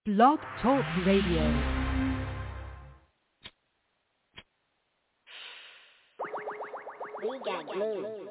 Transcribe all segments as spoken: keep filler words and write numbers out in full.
Blog Talk Radio. We got glue.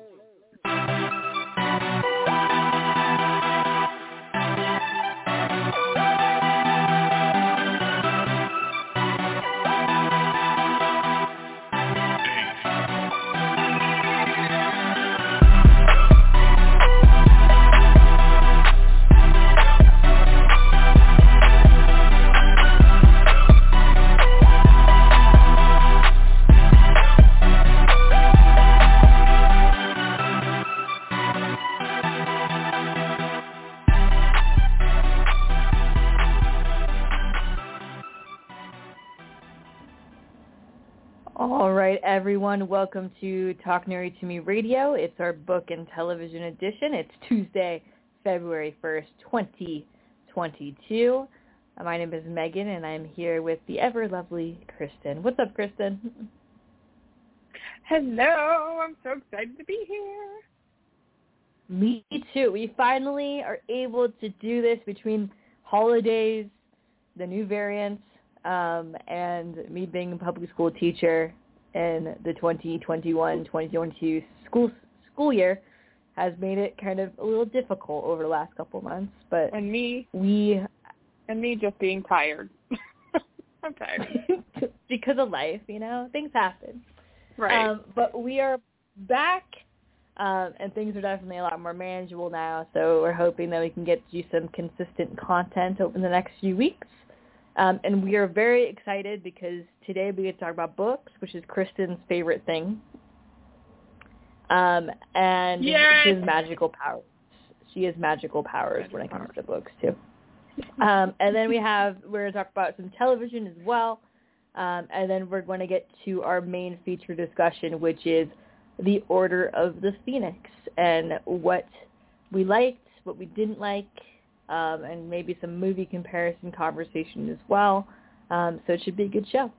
All right, everyone, welcome to Talk Nerdy to Me Radio. It's our book and television edition. It's Tuesday, February first, twenty twenty-two. My name is Megan, and I'm here with the ever-lovely Kristen. What's up, Kristen? Hello, I'm so excited to be here. Me too. We finally are able to do this between holidays, the new variants, Um, and me being a public school teacher in the twenty twenty-one twenty twenty-two school school year has made it kind of a little difficult over the last couple months. But and me, we, and me just being tired. I'm tired because of life, you know, things happen. Right. Um, but we are back, um, and things are definitely a lot more manageable now. So we're hoping that we can get you some consistent content over the next few weeks. Um, and we are very excited because today we get to talk about books, which is Kristen's favorite thing. Um, and yes! she has magical powers. She has magical powers when it comes to books, too. Um, and then we have, we're going to talk about some television as well. Um, and then we're going to get to our main feature discussion, which is the Order of the Phoenix and what we liked, what we didn't like, Um, and maybe some movie comparison conversation as well. Um, so it should be a good show.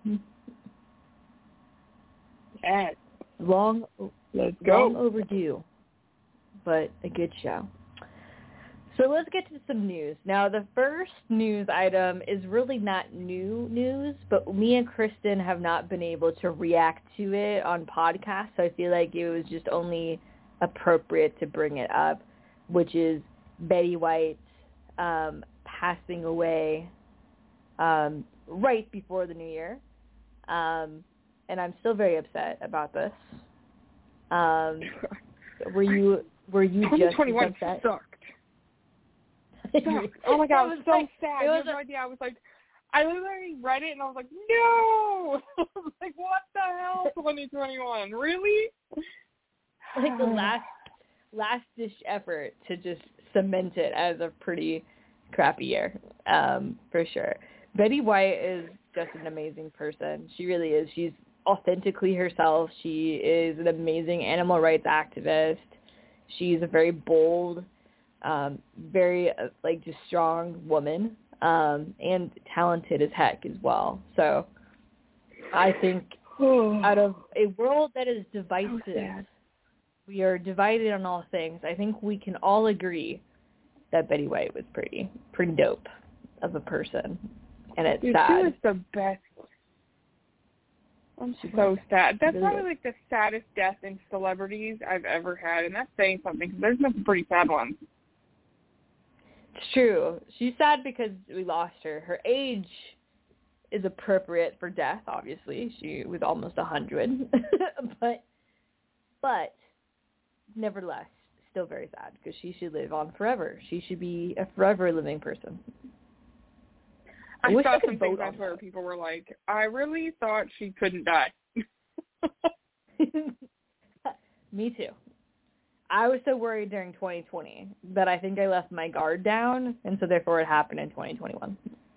Yes. Long, Let's go. long overdue, but a good show. So let's get to some news. Now, the first news item is really not new news, but me and Kristen have not been able to react to it on podcasts, so I feel like it was just only appropriate to bring it up, which is Betty White Um, passing away um, right before the new year. Um, and I'm still very upset about this. Um, were you were you just as upset? Sucked. sucked. Oh my god, it was so like, sad. It You was have no a, idea. I was like, I literally read it and I was like, no! Like, what the hell, twenty twenty-one? Really? like the last last ditch effort to just cement it as a pretty crappy year, um, for sure. Betty White is just an amazing person. She really is. She's authentically herself. She is an amazing animal rights activist. She's a very bold, um, very uh, like just strong woman, um, and talented as heck as well. So I think out of a world that is divisive, we are divided on all things. I think we can all agree that Betty White was pretty, pretty dope of a person, and it's Dude, sad. She was the best. I'm She so was. sad. That's Really probably was. like the saddest death in celebrities I've ever had, and that's saying something. Cause there's been some pretty sad ones. It's true. She's sad because we lost her. Her age is appropriate for death. Obviously, she was almost a hundred, but but nevertheless, still very sad because she should live on forever. She should be a forever living person. I, I wish saw I could some vote things on on Twitter. that. People were like, I really thought she couldn't die. Me too. I was so worried during twenty twenty that I think I left my guard down, and so therefore it happened in twenty twenty-one.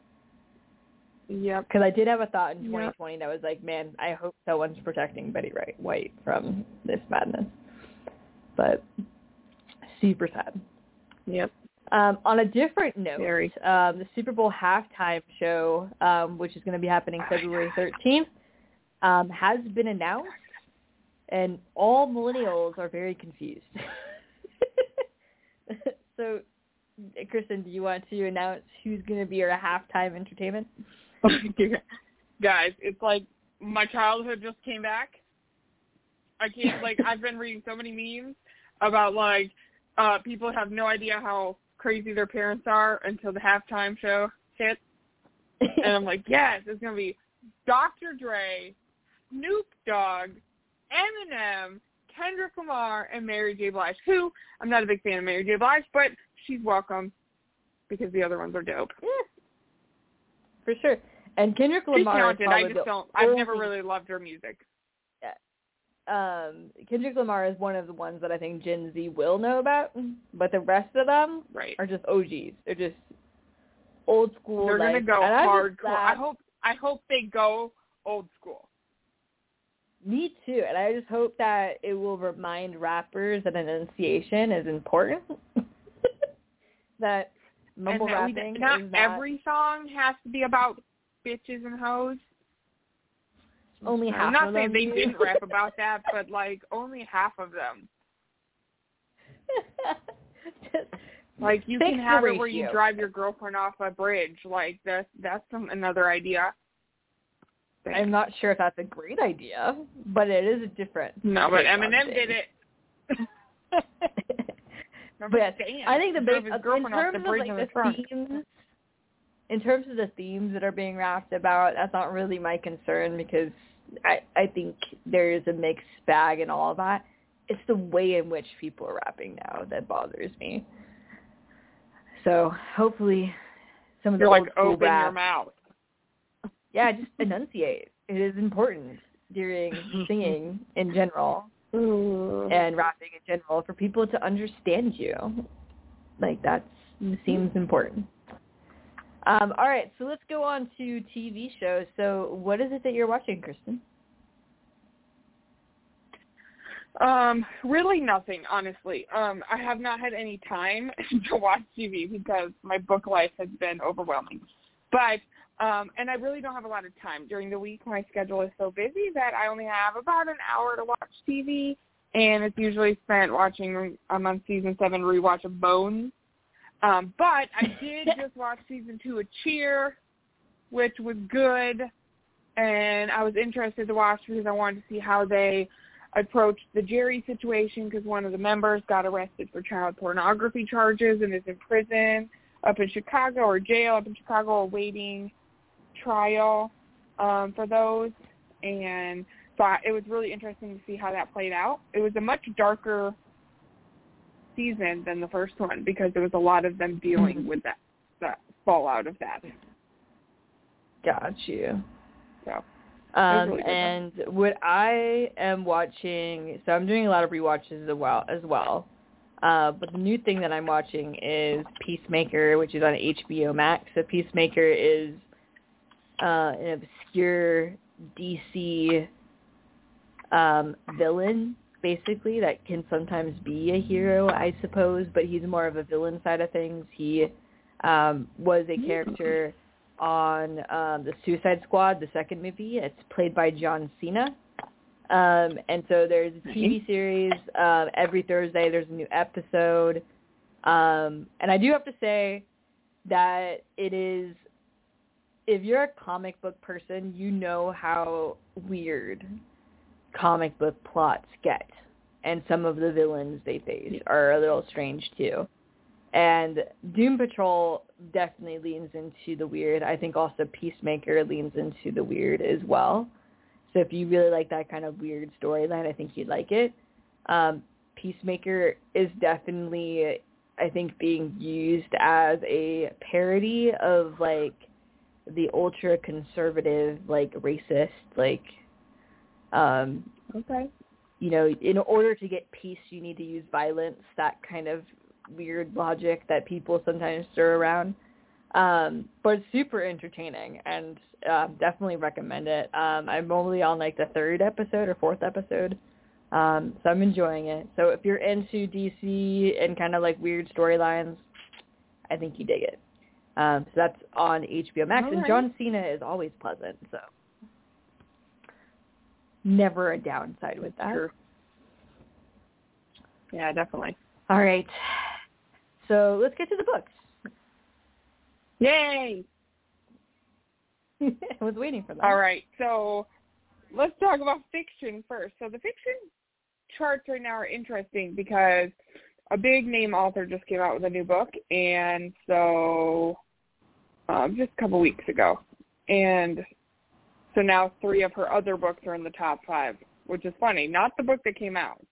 Yep. Because I did have a thought in twenty twenty yep. that was like, man, I hope someone's protecting Betty White from this madness. But super sad. Yep. Um, on a different note, Very. um, the Super Bowl halftime show, um, which is going to be happening February thirteenth, um, has been announced, and all millennials are very confused. So Kristen, do you want to announce who's going to be our halftime entertainment? Guys, it's like my childhood just came back. I can't, like, I've been reading so many memes about, like, uh, people have no idea how crazy their parents are until the halftime show hits. And I'm like, yes, it's going to be Doctor Dre, Snoop Dogg, Eminem, Kendrick Lamar, and Mary J. Blige, who I'm not a big fan of Mary J. Blige, but she's welcome because the other ones are dope. Yeah, for sure. And Kendrick She's Lamar talented. is I just don't. I've only, never really loved her music. Yeah. Um, Kendrick Lamar is one of the ones that I think Gen Z will know about, but the rest of them right. are just O Gs. They're just old school. They're like, gonna go and hardcore. I I hope. I hope they go old school. Me too, and I just hope that it will remind rappers that enunciation is important. That mumble and that rapping we, not, is not every song has to be about bitches and hoes. only half I'm not of saying them they do. didn't rap about that, but like only half of them. Like you can have it where you drive your girlfriend off a bridge. Like that's that's some, another idea. Thanks. I'm not sure if that's a great idea, but it is a different. No, but Eminem did it. But I think the big in terms of like the, the themes, in terms of the themes that are being rapped about, that's not really my concern because I I think there is a mixed bag in all of that. It's the way in which people are rapping now that bothers me. So hopefully, some of the You're old like school open rap, your mouth. Yeah, just enunciate. It is important during singing in general and rapping in general for people to understand you. Like, that seems important. Um, all right, so let's go on to T V shows. So what is it that you're watching, Kristen? Um, really nothing, honestly. Um, I have not had any time to watch T V because my book life has been overwhelming. But Um, and I really don't have a lot of time. During the week, my schedule is so busy that I only have about an hour to watch T V, and it's usually spent watching, I'm on season seven rewatch of Bones. Um, but I did just watch season two of Cheer, which was good, and I was interested to watch because I wanted to see how they approached the Jerry situation because one of the members got arrested for child pornography charges and is in prison up in Chicago or jail up in Chicago awaiting trial um, for those, and so I, it was really interesting to see how that played out. It was a much darker season than the first one because there was a lot of them dealing mm-hmm. with that, that fallout of that. Got you. So, um, really and what I am watching, so I'm doing a lot of rewatches as well. As well. Uh, but the new thing that I'm watching is Peacemaker, which is on H B O Max. So Peacemaker is uh, an obscure D C um, villain, basically, that can sometimes be a hero, I suppose, but he's more of a villain side of things. He um, was a character on um, the Suicide Squad, the second movie. It's played by John Cena. Um, and so there's a T V series. Um, every Thursday there's a new episode. Um, and I do have to say that it is, if you're a comic book person, you know how weird comic book plots get. And some of the villains they face are a little strange too. And Doom Patrol definitely leans into the weird. I think also Peacemaker leans into the weird as well. So if you really like that kind of weird storyline, I think you'd like it. Um, Peacemaker is definitely, I think, being used as a parody of, like, the ultra-conservative, like, racist, like, um, okay. you know, in order to get peace, you need to use violence, that kind of weird logic that people sometimes stir around. Um, but it's super entertaining, and uh, definitely recommend it. Um, I'm only on like the third episode or fourth episode, um, so I'm enjoying it. So if you're into D C and kind of like weird storylines, I think you dig it. Um, so that's on H B O Max, All and right. John Cena is always pleasant, so never a downside with that. True. Yeah, definitely. All right. So let's get to the books. Yay! I was waiting for that. All right, so let's talk about fiction first. So the fiction charts right now are interesting because a big name author just came out with a new book, and so um, just a couple weeks ago. And so now three of her other books are in the top five, which is funny. Not the book that came out,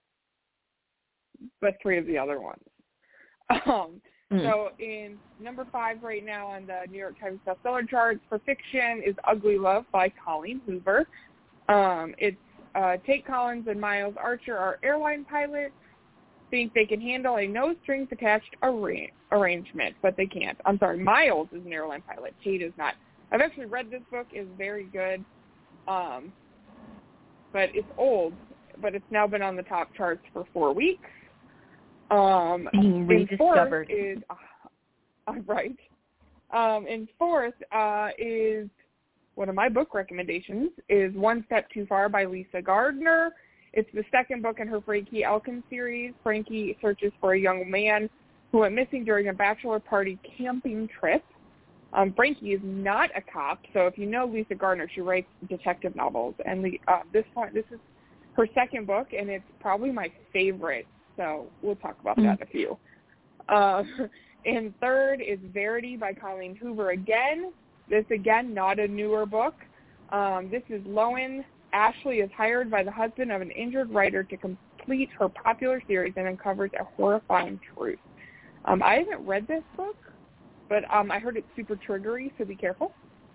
but three of the other ones. Um, mm. So in number five right now on the New York Times bestseller charts for fiction is Ugly Love by Colleen Hoover. Um, it's uh, Tate Collins and Miles Archer are airline pilots. Think they can handle a no strings attached arra- arrangement, but they can't. I'm sorry, Miles is an airline pilot. Tate is not. I've actually read this book. It's very good, um, but it's old. But it's now been on the top charts for four weeks. Um, Being rediscovered. Is uh, right. Um, and fourth uh, is one of my book recommendations is One Step Too Far by Lisa Gardner. It's the second book in her Frankie Elkin series. Frankie searches for a young man who went missing during a bachelor party camping trip. Um, Frankie is not a cop, so if you know Lisa Gardner, she writes detective novels. And the, uh, this one, this is her second book, and it's probably my favorite. So we'll talk about mm-hmm. that in a few. Uh, and third is Verity by Colleen Hoover again. This, again, not a newer book. Um, this is Lowen. Ashley is hired by the husband of an injured writer to complete her popular series and uncovers a horrifying truth. Um, I haven't read this book, but um, I heard it's super triggery, so be careful.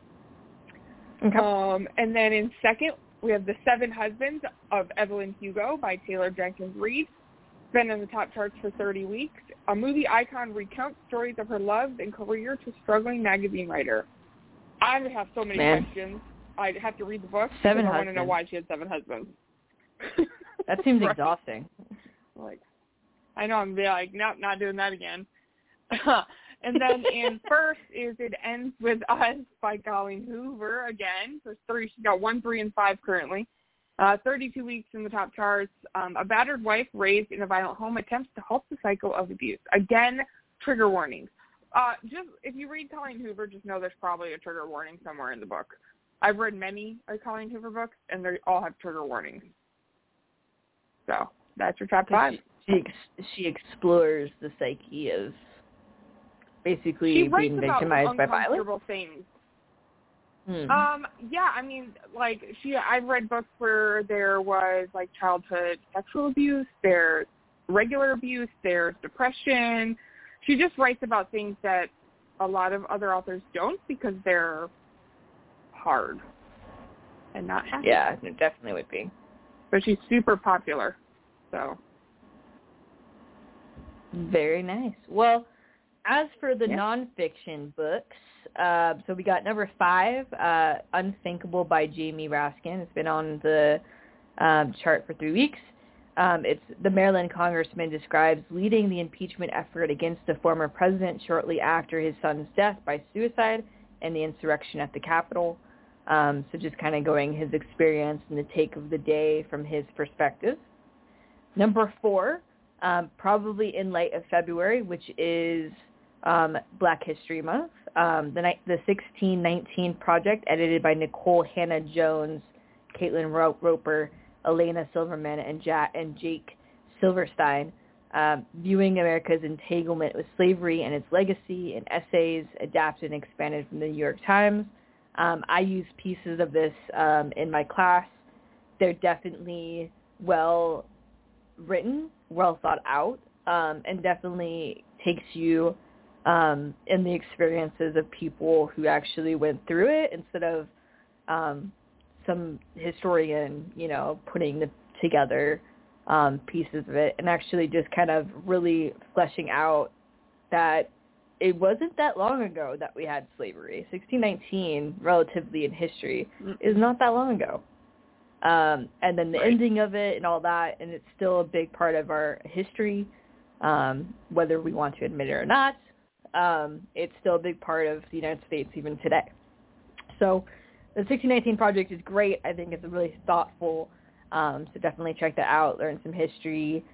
Okay. Um, and then in second, we have The Seven Husbands of Evelyn Hugo by Taylor Jenkins Reid. It's been in the top charts for thirty weeks. A movie icon recounts stories of her love and career to struggling magazine writer. I have so many Man. questions. I'd have to read the book. Seven I husbands. want to know why she had seven husbands. That seems right. exhausting. Like, I know I'm like, nope, not doing that again. And then in first is It Ends With Us by Colleen Hoover again. There's three. She's got one, three, and five currently. Uh, thirty-two weeks in the top charts. Um, a battered wife raised in a violent home attempts to halt the cycle of abuse. Again, trigger warnings. Uh, just if you read Colleen Hoover, just know there's probably a trigger warning somewhere in the book. I've read many of Colleen Hoover books, and they all have trigger warnings. So that's your top five. She, she, ex- she explores the psyche of basically being victimized by violence. Things. Hmm. Um, yeah, I mean, like she, I've read books where there was like childhood sexual abuse, there's regular abuse, there's depression. She just writes about things that a lot of other authors don't because they're hard and not happy. Yeah, it definitely would be. But she's super popular, so. Very nice. Well, as for the yeah. nonfiction books, uh, so we got number five, uh, Unthinkable by Jamie Raskin. It's been on the um, chart for three weeks. Um, it's the Maryland congressman describes leading the impeachment effort against the former president shortly after his son's death by suicide and the insurrection at the Capitol. Um, so just kind of going his experience and the take of the day from his perspective. Number four, um, probably in light of February, which is um, Black History Month. Um, the, the sixteen nineteen Project, edited by Nicole Hannah-Jones, Caitlin Ro- Roper, Elena Silverman, and, ja- and Jake Silverstein, um, viewing America's entanglement with slavery and its legacy in essays adapted and expanded from the New York Times. Um, I use pieces of this um, in my class. They're definitely well written, well thought out, um, and definitely takes you um, in the experiences of people who actually went through it instead of um, some historian, you know, putting the, together um, pieces of it, and actually just kind of really fleshing out that it wasn't that long ago that we had slavery. sixteen nineteen, relatively in history, is not that long ago. Um, and then the right. ending of it and all that, and it's still a big part of our history, um, whether we want to admit it or not. Um, it's still a big part of the United States even today. So the sixteen nineteen Project is great. I think it's really thoughtful, um, so definitely check that out, learn some history.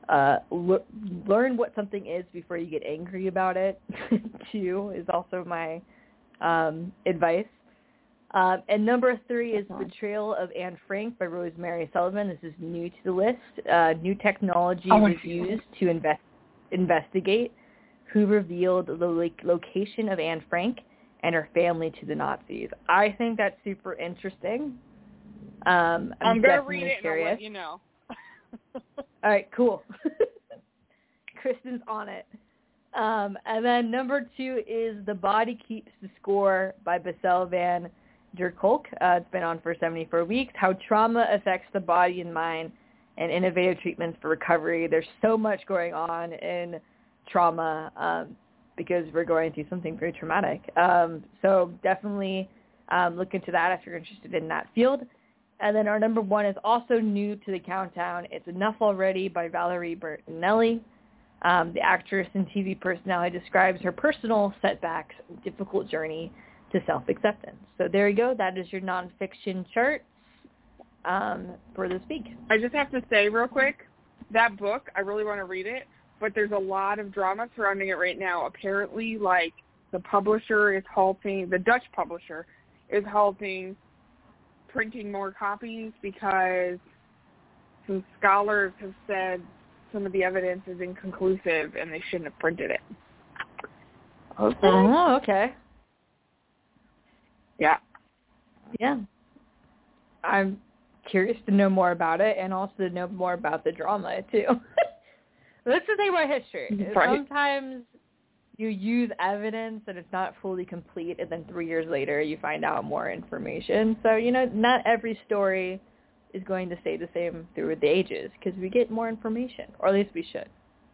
uh, l- learn what something is before you get angry about it, too, is also my um, advice. Um, and number three is Betrayal of Anne Frank by Rosemary Sullivan. This is new to the list. Uh, new technology oh, was used to invest, investigate who revealed the lo- location of Anne Frank and her family to the Nazis. I think that's super interesting. Um, I'm, I'm going to definitely read it curious. and I'll let you know. All right, cool. Kristen's on it. Um, and then number two is The Body Keeps the Score by Bessel van der Kolk. Uh, it's been on for seventy-four weeks. How trauma affects the body and mind and innovative treatments for recovery. There's so much going on in trauma um, because we're going through something very traumatic. Um, so definitely um, look into that if you're interested in that field. And then our number one is also new to the countdown. It's Enough Already by Valerie Bertinelli. Um, the actress and T V personality describes her personal setbacks and difficult journey to self-acceptance. So there you go. That is your nonfiction chart um, for this week. I just have to say real quick, that book, I really want to read it, but there's a lot of drama surrounding it right now. Apparently, like, the publisher is halting, the Dutch publisher is halting printing more copies because some scholars have said some of the evidence is inconclusive and they shouldn't have printed it. Okay. Oh, okay. Yeah. Yeah. I'm curious to know more about it and also to know more about the drama, too. That's the thing about history. Right. Sometimes you use evidence and it's not fully complete, and then three years later you find out more information. So, you know, not every story is going to stay the same through the ages because we get more information, or at least we should.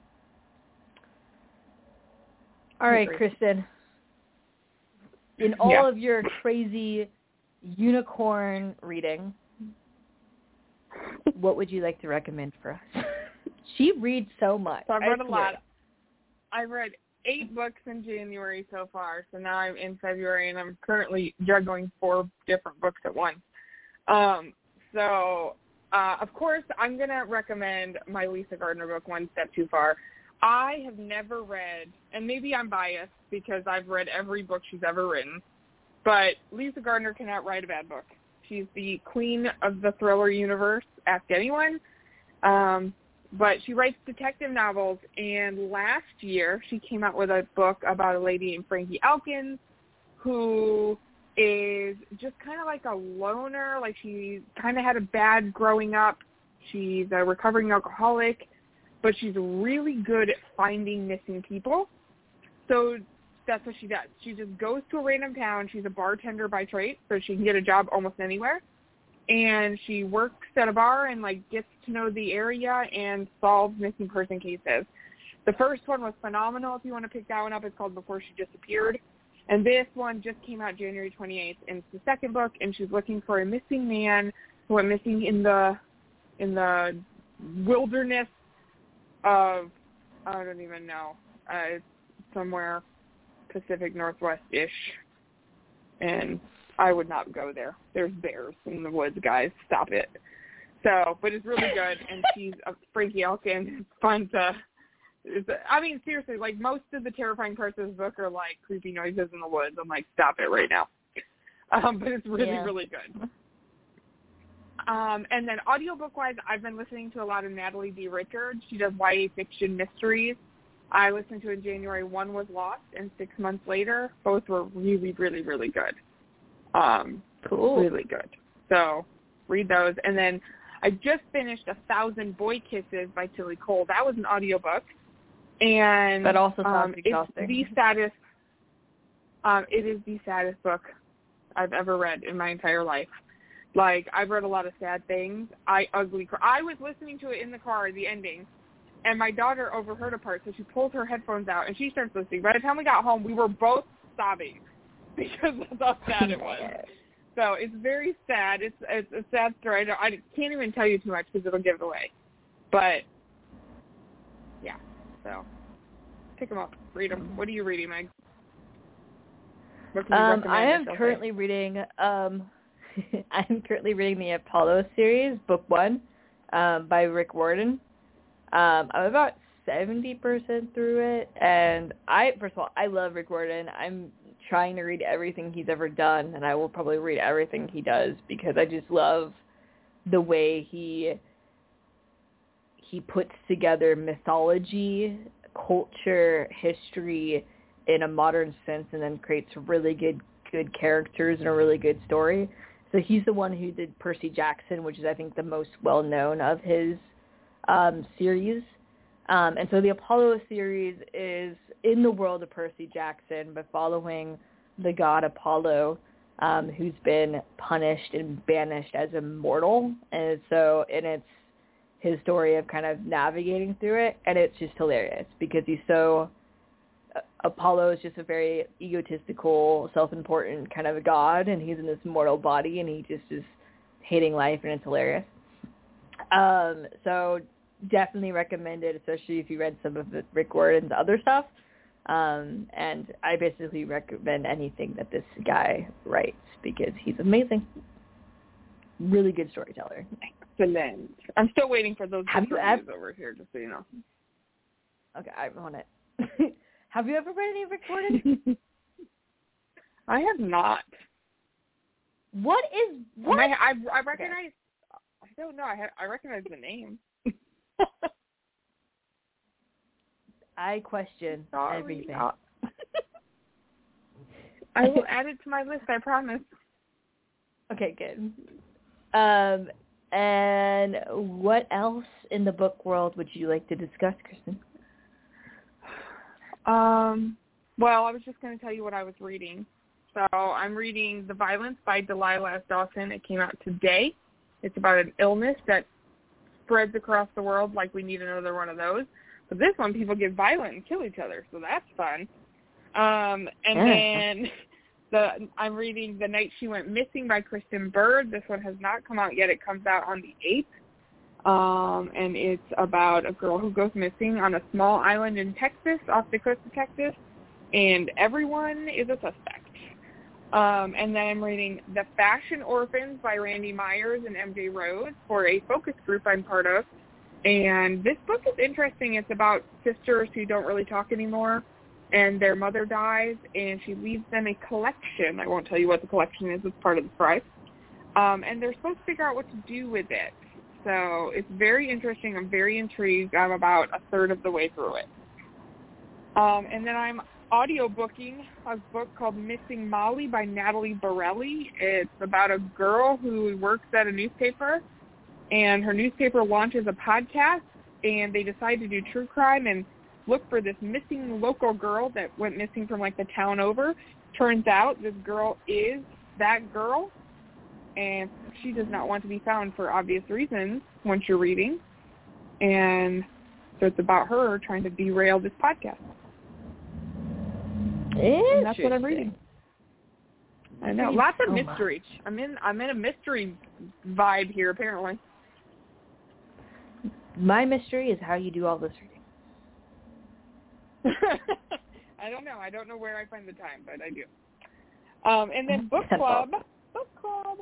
All right, Kristen. In all yeah. of your crazy unicorn reading, what would you like to recommend for us? She reads so much. So I've read I a swear. lot. I've read eight books in January so far, so now I'm in February, and I'm currently juggling four different books at once. Um, so, uh, of course, I'm going to recommend my Lisa Gardner book, One Step Too Far. I have never read, and maybe I'm biased because I've read every book she's ever written, but Lisa Gardner cannot write a bad book. She's the queen of the thriller universe, ask anyone. Um, but she writes detective novels, and last year she came out with a book about a lady named Frankie Elkins who is just kind of like a loner. Like, she kind of had a bad growing up. She's a recovering alcoholic, but she's really good at finding missing people. So that's what she does. She just goes to a random town. She's a bartender by trade, so she can get a job almost anywhere. And she works at a bar and, like, gets to know the area and solves missing person cases. The first one was phenomenal. If you want to pick that one up, it's called Before She Disappeared. And this one just came out January twenty-eighth, and it's the second book, and she's looking for a missing man who went missing in the in the wilderness of, I don't even know, uh, somewhere Pacific Northwest-ish, and I would not go there. There's bears in the woods, guys. Stop it. So, but it's really good, and she's a Frankie Elkins. It's fun to, it's, I mean, seriously, like, most of the terrifying parts of this book are, like, creepy noises in the woods. I'm like, stop it right now. Um, but it's really, yeah. really good. Um, and then audiobook-wise, I've been listening to a lot of Natalie D. Richards. She does Y A fiction mysteries. I listened to in January. One was Lost, and six months later, both were really, really, really good. Um, cool. Really good. So read those. And then I just finished A Thousand Boy Kisses by Tilly Cole. That was an audiobook. And that also sounds um, exhausting. It's the saddest, um, it is the saddest book I've ever read in my entire life. Like, I've read a lot of sad things. I ugly cry. I was listening to it in the car, the ending, and my daughter overheard a part, so she pulled her headphones out, and she starts listening. By the time we got home, we were both sobbing because of how sad it was. So it's very sad. It's it's a sad story. I, don't, I can't even tell you too much because it'll give it away. But, yeah. So pick them up. Read them. What are you reading, Meg? What can you um, recommend I am yourself currently with? reading... Um, I'm currently reading the Apollo series, book one, um, by Rick Warden. Um, I'm about seventy percent through it, and I, first of all, I love Rick Riordan. I'm trying to read everything he's ever done, and I will probably read everything he does because I just love the way he he puts together mythology, culture, history in a modern sense, and then creates really good good characters and a really good story. So he's the one who did Percy Jackson, which is, I think, the most well-known of his um, series. Um, and so the Apollo series is in the world of Percy Jackson, but following the god Apollo, um, who's been punished and banished as immortal. And so, and it's his story of kind of navigating through it. And it's just hilarious because he's so... Apollo is just a very egotistical, self-important kind of a god, and he's in this mortal body, and he just is hating life, and it's hilarious. Um, so definitely recommend it, especially if you read some of Rick Riordan's other stuff. Um, and I basically recommend anything that this guy writes because he's amazing. Really good storyteller. Excellent. I'm still waiting for those Have you reviews ever- over here, just so you know. Okay, I want it. Have you ever read any Rick Riordan? I have not. What is what? My, I I recognize. Okay. I don't know. I have, I recognize the name. I question Sorry. everything. Uh, I will add it to my list. I promise. Okay, good. Um, and what else in the book world would you like to discuss, Kristen? Um, well, I was just going to tell you what I was reading. So I'm reading The Violence by Delilah S. Dawson. It came out today. It's about an illness that spreads across the world like we need another one of those. But this one, people get violent and kill each other, so that's fun. Um, and then the I'm reading The Night She Went Missing by Kristen Bird. This one has not come out yet. It comes out on the eighth. Um, and it's about a girl who goes missing on a small island in Texas, off the coast of Texas, and everyone is a suspect. Um, and then I'm reading The Fashion Orphans by Randy Myers and M J Rhodes for a focus group I'm part of. And this book is interesting. It's about sisters who don't really talk anymore, and their mother dies, and she leaves them a collection. I won't tell you what the collection is. It's part of the prize. Um, and they're supposed to figure out what to do with it. So it's very interesting. I'm very intrigued. I'm about a third of the way through it. Um, and then I'm audiobooking a book called Missing Molly by Natalie Borelli. It's about a girl who works at a newspaper, and her newspaper launches a podcast, and they decide to do true crime and look for this missing local girl that went missing from, like, the town over. Turns out this girl is that girl, and she does not want to be found for obvious reasons once you're reading. And so it's about her trying to derail this podcast. And that's what I'm reading. I know. Lots of mystery. I'm in I'm in a mystery vibe here, apparently. My mystery is how you do all this reading. I don't know. I don't know where I find the time, but I do. Um, and then book club. Book club.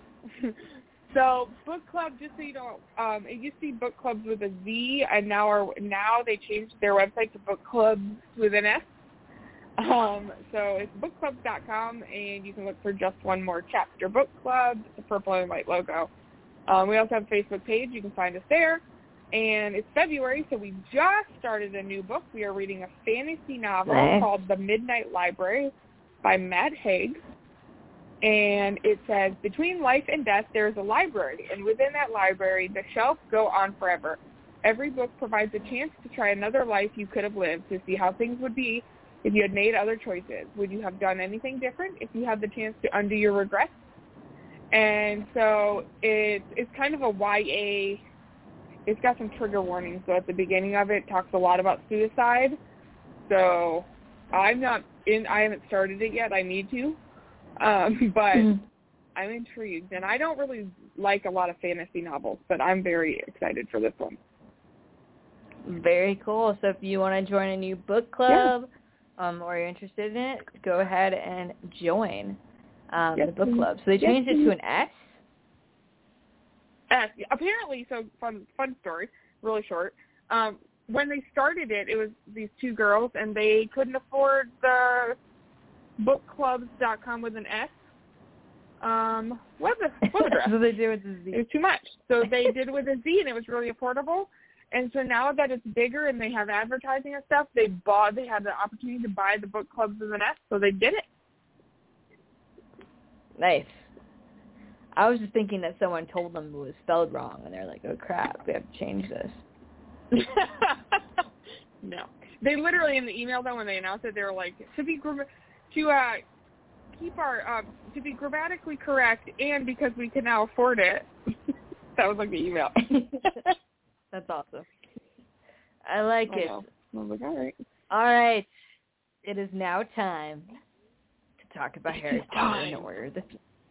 So book club, just so you know, um, it used to be book clubs with a Z, and now are now they changed their website to book clubs with an S. Um, so it's book clubs dot com, and you can look for Just One More Chapter Book Club. It's a purple and white logo. Um, we also have a Facebook page. You can find us there. And it's February, so we just started a new book. We are reading a fantasy novel nice. called The Midnight Library by Matt Haig. And it says, between life and death, there is a library, and within that library, the shelves go on forever. Every book provides a chance to try another life you could have lived, to see how things would be if you had made other choices. Would you have done anything different if you had the chance to undo your regrets? And so it's it's kind of a Y A. It's got some trigger warnings. So at the beginning of it, it talks a lot about suicide. So I'm not in. I haven't started it yet. I need to. Um, but mm. I'm intrigued, and I don't really like a lot of fantasy novels, but I'm very excited for this one. Very cool. So if you want to join a new book club, yeah. um, or you're interested in it, go ahead and join um, yes, the book club. So they changed yes, it to an S? S. Apparently, so fun, fun story, really short. um, when they started it, it was these two girls, and they couldn't afford the book clubs dot com with an S um, web, web address. So they did with the Z. It was too much. So they did it with a Z, and it was really affordable. And so now that it's bigger and they have advertising and stuff, they bought. They had the opportunity to buy the book clubs with an S, so they did it. Nice. I was just thinking that someone told them it was spelled wrong, and they're like, "Oh crap, we have to change this." No, they literally in the email though when they announced it, they were like, "To be to uh, keep our uh, to be grammatically correct, and because we can now afford it." That was like the email. That's awesome. I like I it. know. I was like, all right. All right. It is now time to talk about Harry Potter in order of the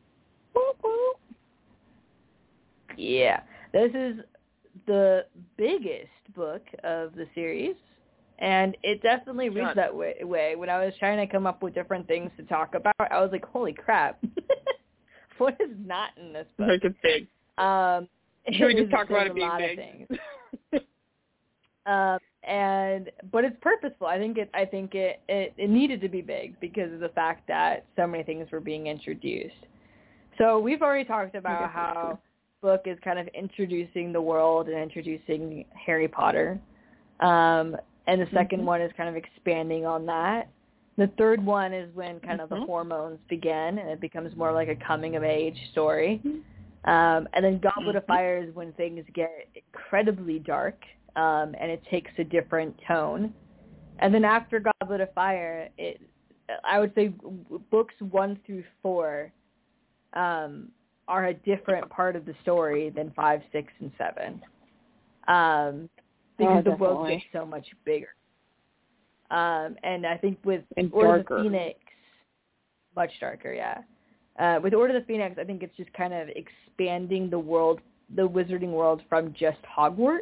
Yeah. This is the biggest book of the series, and it definitely reads that way, way. When I was trying to come up with different things to talk about, I was like, holy crap. What is not in this book? Like it's big. Um, Should we just talk about it being lot big? Of things. um, and but it's purposeful. I think it. I think it, it. It needed to be big because of the fact that so many things were being introduced. So we've already talked about how book is kind of introducing the world and introducing Harry Potter, um, and the second mm-hmm. one is kind of expanding on that. The third one is when kind of mm-hmm. the hormones begin and it becomes more like a coming of age story. Mm-hmm. Um, and then Goblet mm-hmm. of Fire is when things get incredibly dark, um, and it takes a different tone. And then after Goblet of Fire, it, I would say books one through four um, are a different part of the story than five, six, and seven, um, because oh, the world gets so much bigger. Um, and I think with and Order darker. of the Phoenix, much darker, yeah. Uh, with Order of the Phoenix, I think it's just kind of expanding the world, the wizarding world, from just Hogwarts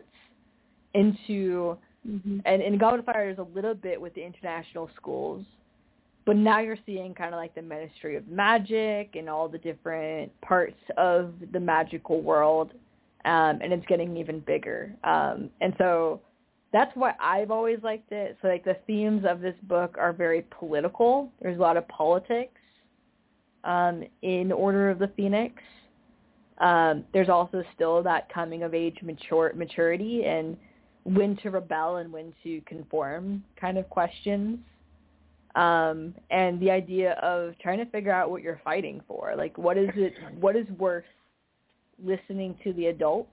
into, mm-hmm. and in Goblet of Fire, there's a little bit with the international schools, but now you're seeing kind of like the Ministry of Magic and all the different parts of the magical world, um, and it's getting even bigger. Um, and so that's why I've always liked it. So like the themes of this book are very political. There's a lot of politics. Um, in Order of the Phoenix. Um, there's also still that coming of age mature, maturity and when to rebel and when to conform kind of questions. Um, and the idea of trying to figure out what you're fighting for. Like what is it, what is worth listening to the adults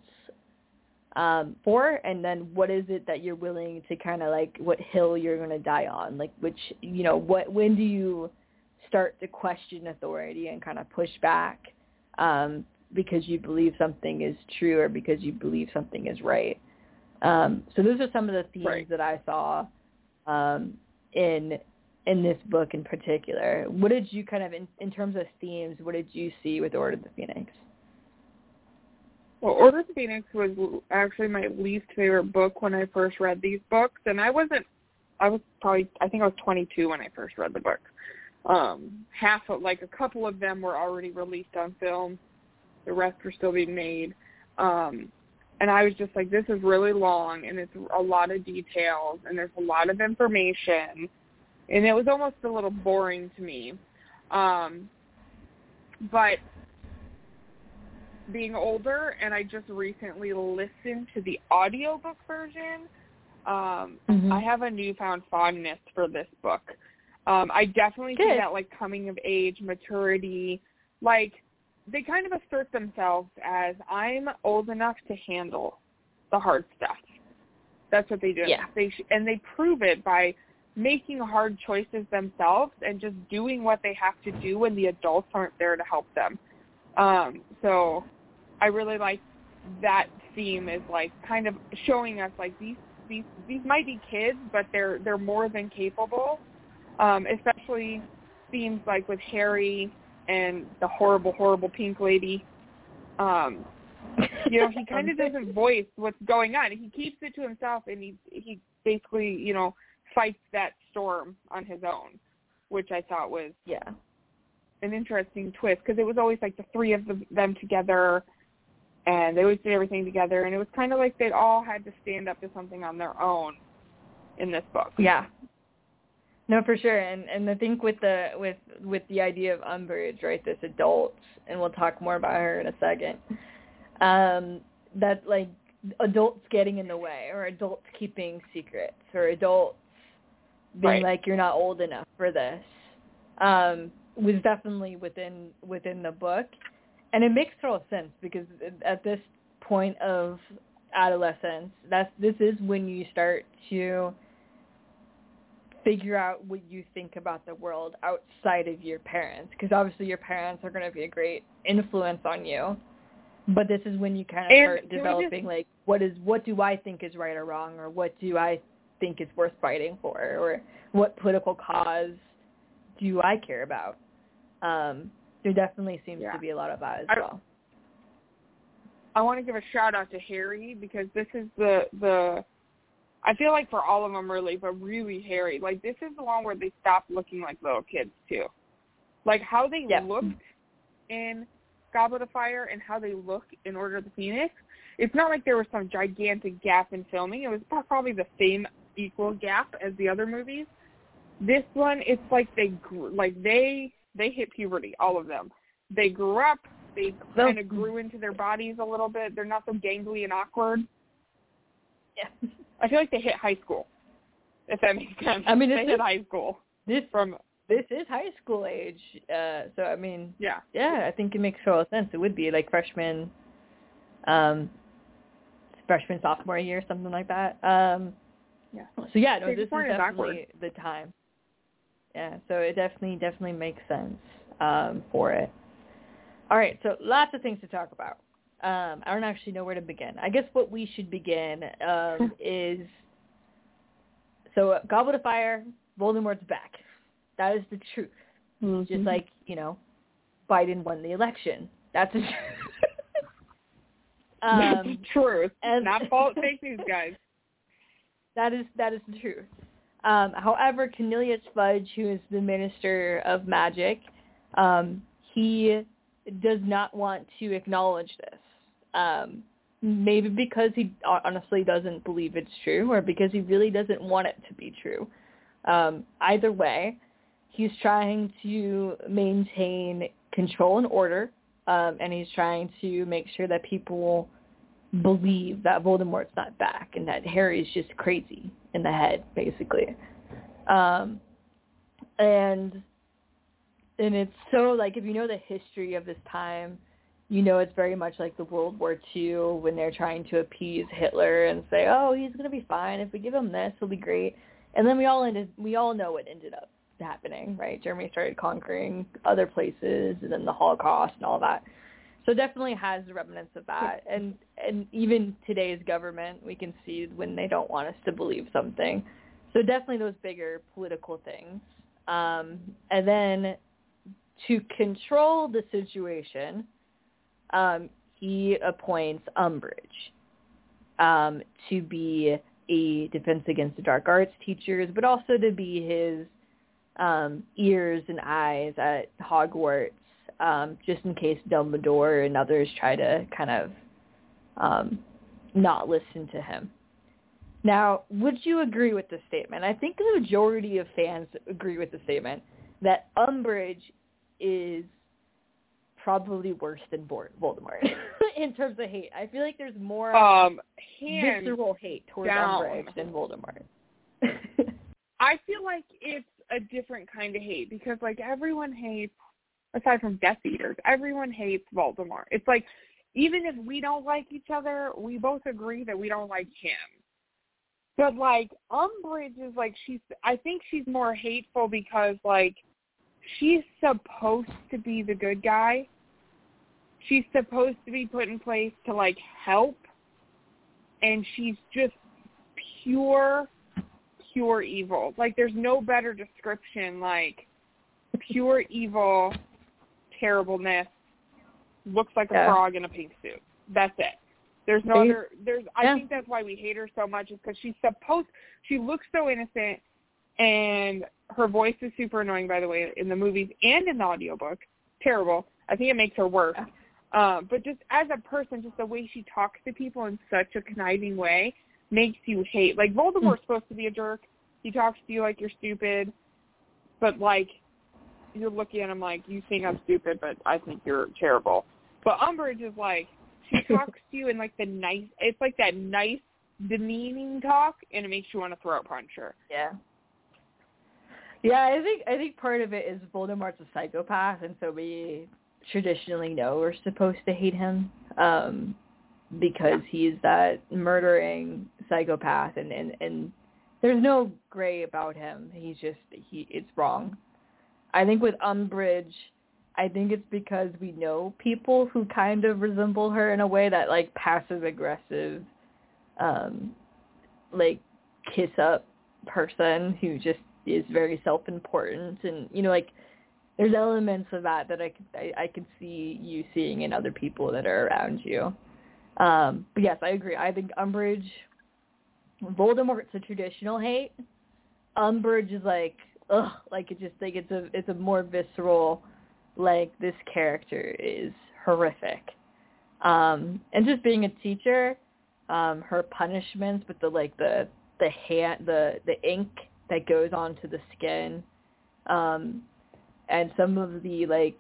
um, for, and then what is it that you're willing to kind of like, what hill you're going to die on? Like which, you know, what, when do you start to question authority and kind of push back um, because you believe something is true or because you believe something is right. Um, so those are some of the themes right. that I saw um, in in this book in particular. What did you kind of, in, in terms of themes, what did you see with Order of the Phoenix? Well, Order of the Phoenix was actually my least favorite book when I first read these books, and I wasn't, I was probably, I think I was twenty-two when I first read the book. Um, half of, like, a couple of them were already released on film. The rest were still being made. Um, and I was just like, this is really long, and it's a lot of details, and there's a lot of information. And it was almost a little boring to me. Um, but being older, and I just recently listened to the audiobook version, um, mm-hmm. I have a newfound fondness for this book. Um, I definitely Good. see that, like, coming of age, maturity. Like, they kind of assert themselves as, I'm old enough to handle the hard stuff. That's what they do. Yeah. They sh- and they prove it by making hard choices themselves and just doing what they have to do when the adults aren't there to help them. Um, so I really like that theme is, like, kind of showing us, like, these these these might be kids, but they're they're more than capable. Um, especially themes like with Harry and the horrible, horrible pink lady. Um, you know, he kind of doesn't voice what's going on. He keeps it to himself, and he he basically, you know, fights that storm on his own, which I thought was yeah an interesting twist because it was always like the three of them together, and they always did everything together, and it was kind of like they all had to stand up to something on their own in this book. Yeah. No, for sure. And and I think with the with with the idea of Umbridge, right, this adult, and we'll talk more about her in a second, um, that like adults getting in the way, or adults keeping secrets, or adults being Right. like, you're not old enough for this, um, was definitely within within the book. And it makes total sense, because at this point of adolescence, that's this is when you start to figure out what you think about the world outside of your parents, because obviously your parents are going to be a great influence on you, but this is when you kind of And start can we developing just- like what is what do I think is right or wrong, or what do I think is worth fighting for, or what political cause do I care about. Um, there definitely seems Yeah. to be a lot of that as I- well. I want to give a shout out to Harry, because this is the the I feel like for all of them really, but really Harry, like this is the one where they stopped looking like little kids too. Like how they Yep. looked in Goblet of Fire and how they look in Order of the Phoenix, it's not like there was some gigantic gap in filming. It was probably the same equal gap as the other movies. This one, it's like they grew, like they they hit puberty, all of them. They grew up. They kind of grew into their bodies a little bit. They're not so gangly and awkward. Yeah. I feel like they hit high school, if that makes sense. I mean, they this hit is- high school This from this is high school age, uh, so I mean, yeah. yeah, I think it makes total sense. It would be like freshman, um, freshman sophomore year, something like that. Um, Yeah. So yeah, no, They this just is weren't as definitely the time. Yeah, so it definitely definitely makes sense um, for it. All right, so lots of things to talk about. Um, I don't actually know where to begin. I guess what we should begin um, is so uh, Goblet of Fire, Voldemort's back. That is the truth. Mm-hmm. Just like, you know, Biden won the election. That's the truth. That's um, the truth. and- Not false fake news, guys. That is that is the truth. Um, however, Cornelius Fudge, who is the Minister of Magic, um, he does not want to acknowledge this. Um, maybe because he honestly doesn't believe it's true, or because he really doesn't want it to be true. Um, either way, he's trying to maintain control and order, um, and he's trying to make sure that people believe that Voldemort's not back and that Harry's just crazy in the head, basically. Um, and and it's so, like, if you know the history of this time, you know it's very much like the World War Two when they're trying to appease Hitler and say, oh, he's going to be fine. If we give him this, he'll be great. And then we all ended, we all know what ended up happening, right? Germany started conquering other places, and then the Holocaust and all that. So definitely has the remnants of that. And and even today's government, we can see when they don't want us to believe something. So definitely those bigger political things. Um, and then to control the situation, um, he appoints Umbridge um, to be a Defense Against the Dark Arts teacher, but also to be his um, ears and eyes at Hogwarts, um, just in case Dumbledore and others try to kind of um, not listen to him. Now, would you agree with this statement? I think the majority of fans agree with the statement that Umbridge is probably worse than Voldemort in terms of hate. I feel like there's more Um, hands visceral hate towards down. Umbridge than Voldemort. I feel like it's a different kind of hate because, like, everyone hates, aside from Death Eaters, everyone hates Voldemort. It's like, even if we don't like each other, we both agree that we don't like him. But, like, Umbridge is, like, she's, I think she's more hateful because, like, she's supposed to be the good guy. She's supposed to be put in place to, like, help. And she's just pure, pure evil. Like, there's no better description, like, pure evil, terribleness, looks like a Yeah. frog in a pink suit. That's it. There's no Are you- other, there's, I Yeah. think that's why we hate her so much is because she's supposed, she looks so innocent, and her voice is super annoying, by the way, in the movies and in the audiobook. Terrible. I think it makes her worse. Um, but just as a person, just the way she talks to people in such a conniving way makes you hate. Like, Voldemort's supposed to be a jerk. He talks to you like you're stupid. But, like, you're looking at him like, you think I'm stupid, but I think you're terrible. But Umbridge is like, she talks to you in, like, the nice, it's like that nice, demeaning talk, and it makes you want to throat punch her. Yeah. Yeah, I think I think part of it is Voldemort's a psychopath, and so we traditionally know we're supposed to hate him um, because he's that murdering psychopath, and, and, and there's no gray about him. He's just, he it's wrong. I think with Umbridge, I think it's because we know people who kind of resemble her in a way, that, like, passive-aggressive, um, like, kiss-up person who just is very self-important, and, you know, like, there's elements of that that I could, I, I could see you seeing in other people that are around you. Um, but yes, I agree. I think Umbridge, Voldemort's a traditional hate. Umbridge is like, ugh, like, it just, like, it's a, it's a more visceral, like, this character is horrific. Um, and just being a teacher, um, her punishments with the, like, the, the hand, the, the ink that goes onto the skin, um, and some of the, like,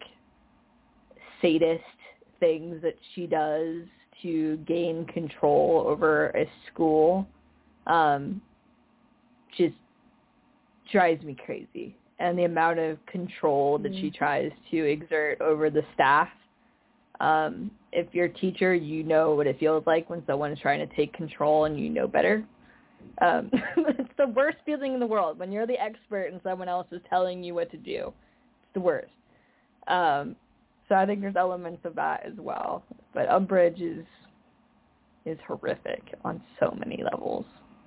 sadist things that she does to gain control over a school, um, just drives me crazy. And the amount of control that she tries to exert over the staff. Um, if you're a teacher, you know what it feels like when someone is trying to take control and you know better. Um, it's the worst feeling in the world when you're the expert and someone else is telling you what to do. It's the worst. Um, so I think there's elements of that as well. But Umbridge is is horrific on so many levels.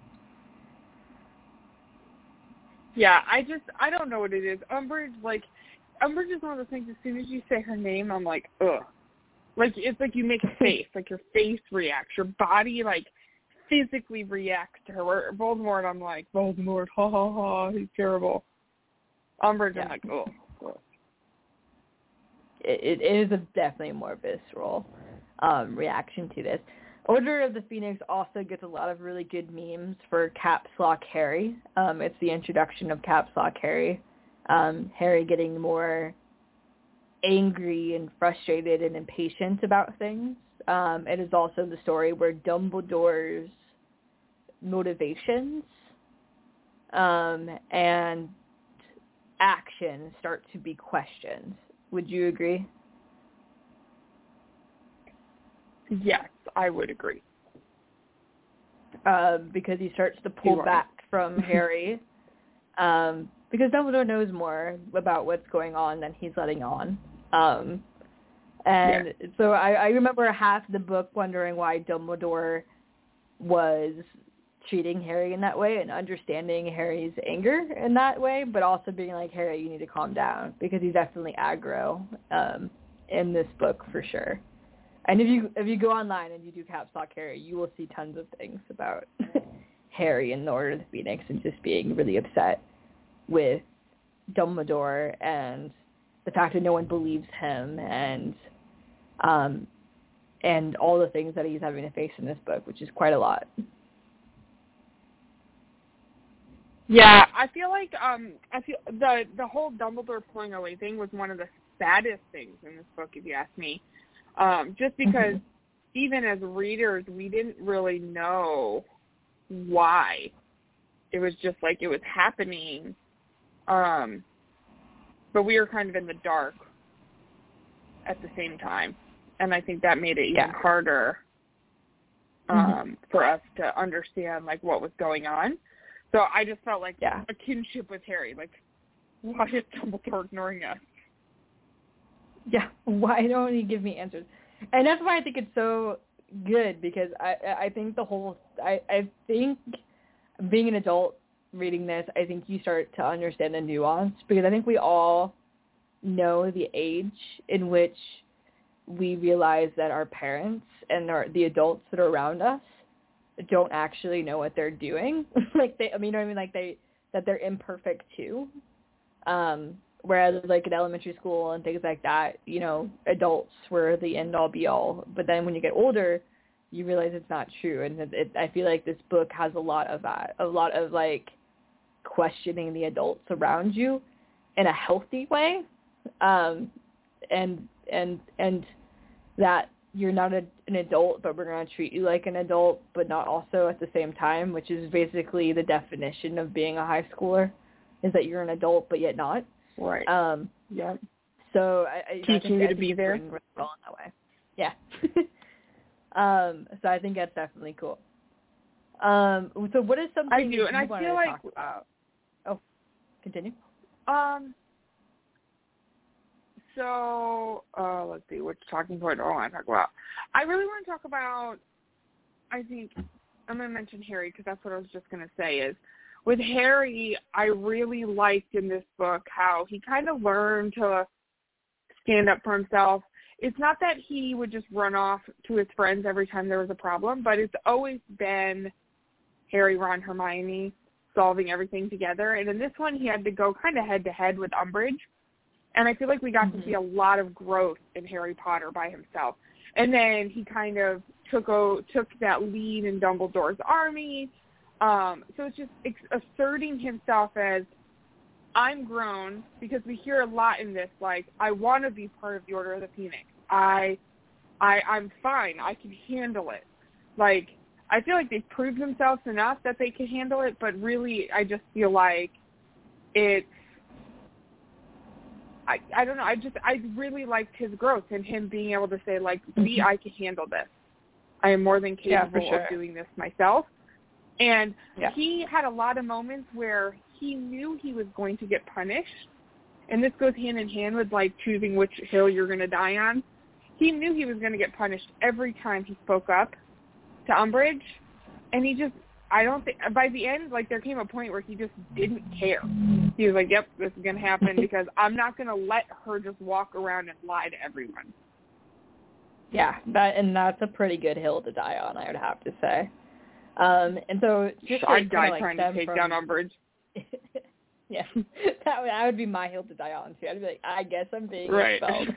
Yeah, I just, I don't know what it is. Umbridge, like, Umbridge is one of those things, as soon as you say her name, I'm like, ugh. Like, it's like you make a face, like your face reacts, your body, like, physically reacts to her. Where Voldemort, I'm like, Voldemort, ha ha ha, he's terrible. Umbridge, yeah. I'm like, ugh. ugh. It, it is a definitely more visceral um, reaction to this. Order of the Phoenix also gets a lot of really good memes for Caps Lock Harry. Um, it's the introduction of Caps Lock Harry. Um, Harry getting more angry and frustrated and impatient about things. Um, it is also the story where Dumbledore's motivations um, and actions start to be questioned. Would you agree? Yes, I would agree. Uh, because he starts to pull back from Harry. Um, because Dumbledore knows more about what's going on than he's letting on. Um, and yeah. so I, I remember half the book wondering why Dumbledore was treating Harry in that way and understanding Harry's anger in that way, but also being like, Harry, you need to calm down, because he's definitely aggro um, in this book for sure. And if you if you go online and you do Caps Lock Harry, you will see tons of things about Harry in the Order of the Phoenix and just being really upset with Dumbledore and the fact that no one believes him and um and all the things that he's having to face in this book, which is quite a lot. Yeah, I feel like um I feel the the whole Dumbledore pulling away thing was one of the saddest things in this book, if you ask me. Um, just because mm-hmm. even as readers, we didn't really know why. It was just like it was happening. Um, but we were kind of in the dark at the same time. And I think that made it even yeah. harder um, mm-hmm. for us to understand, like, what was going on. So I just felt like yeah. a kinship with Harry. Like, why is Dumbledore ignoring us? Yeah, why don't you give me answers? And that's why I think it's so good, because I I think the whole, I, I think being an adult reading this, I think you start to understand the nuance, because I think we all know the age in which we realize that our parents and our, the adults that are around us don't actually know what they're doing. Like, they, I mean, you know what I mean? Like, they, that they're imperfect too. Um, whereas like in elementary school and things like that, you know, adults were the end all be all. But then when you get older, you realize it's not true. And it, it, I feel like this book has a lot of that, a lot of like questioning the adults around you in a healthy way. Um, and, and, and that you're not a, an adult, but we're going to treat you like an adult, but not also at the same time, which is basically the definition of being a high schooler, is that you're an adult, but yet not. Right. Um, yeah. So I, I teaching I you think, to be there. Really well in that way. Yeah. um, so I think that's definitely cool. Um, so what is something I do, you and I want feel to like talk about? Oh, continue. Um. So, uh, let's see, which talking point do I want to talk about? I really want to talk about, I think, I'm going to mention Harry because that's what I was just going to say is, with Harry, I really liked in this book how he kind of learned to stand up for himself. It's not that he would just run off to his friends every time there was a problem, but it's always been Harry, Ron, Hermione solving everything together. And in this one, he had to go kind of head-to-head with Umbridge. And I feel like we got mm-hmm. to see a lot of growth in Harry Potter by himself. And then he kind of took o- took that lead in Dumbledore's army. Um, so it's just ex- asserting himself as, I'm grown, because we hear a lot in this, like, I want to be part of the Order of the Phoenix. I, I, I'm fine. I can handle it. Like, I feel like they've proved themselves enough that they can handle it, but really I just feel like it's, I, I don't know, I just, I really liked his growth and him being able to say, like, me, I can handle this. I am more than capable yeah, sure. of doing this myself. And yeah. he had a lot of moments where he knew he was going to get punished. And this goes hand in hand with, like, choosing which hill you're going to die on. He knew he was going to get punished every time he spoke up to Umbridge. And he just, I don't think, by the end, like, there came a point where he just didn't care. He was like, yep, this is going to happen because I'm not going to let her just walk around and lie to everyone. Yeah, that and that's a pretty good hill to die on, I would have to say. Um, and so just to I'd die like trying to take from, down Umbridge. yeah, that would, that would be my hill to die on, too. I'd be like, I guess I'm being right. expelled.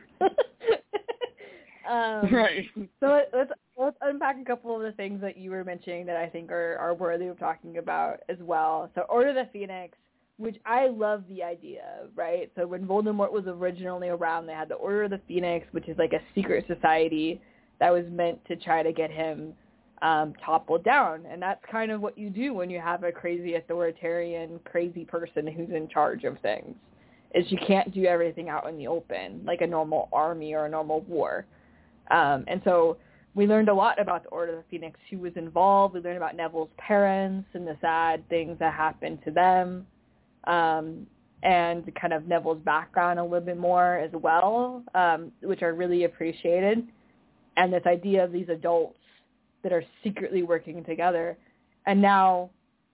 um, right. So let, let's let's unpack a couple of the things that you were mentioning that I think are, are worthy of talking about as well. So Order of the Phoenix, which I love the idea of, right? So when Voldemort was originally around, they had the Order of the Phoenix, which is like a secret society that was meant to try to get him um, toppled down. And that's kind of what you do when you have a crazy authoritarian, crazy person who's in charge of things, is you can't do everything out in the open like a normal army or a normal war. Um, and so we learned a lot about the Order of the Phoenix, who was involved. We learned about Neville's parents and the sad things that happened to them. Um, and kind of Neville's background a little bit more as well, um, which I really appreciated. And this idea of these adults that are secretly working together. And now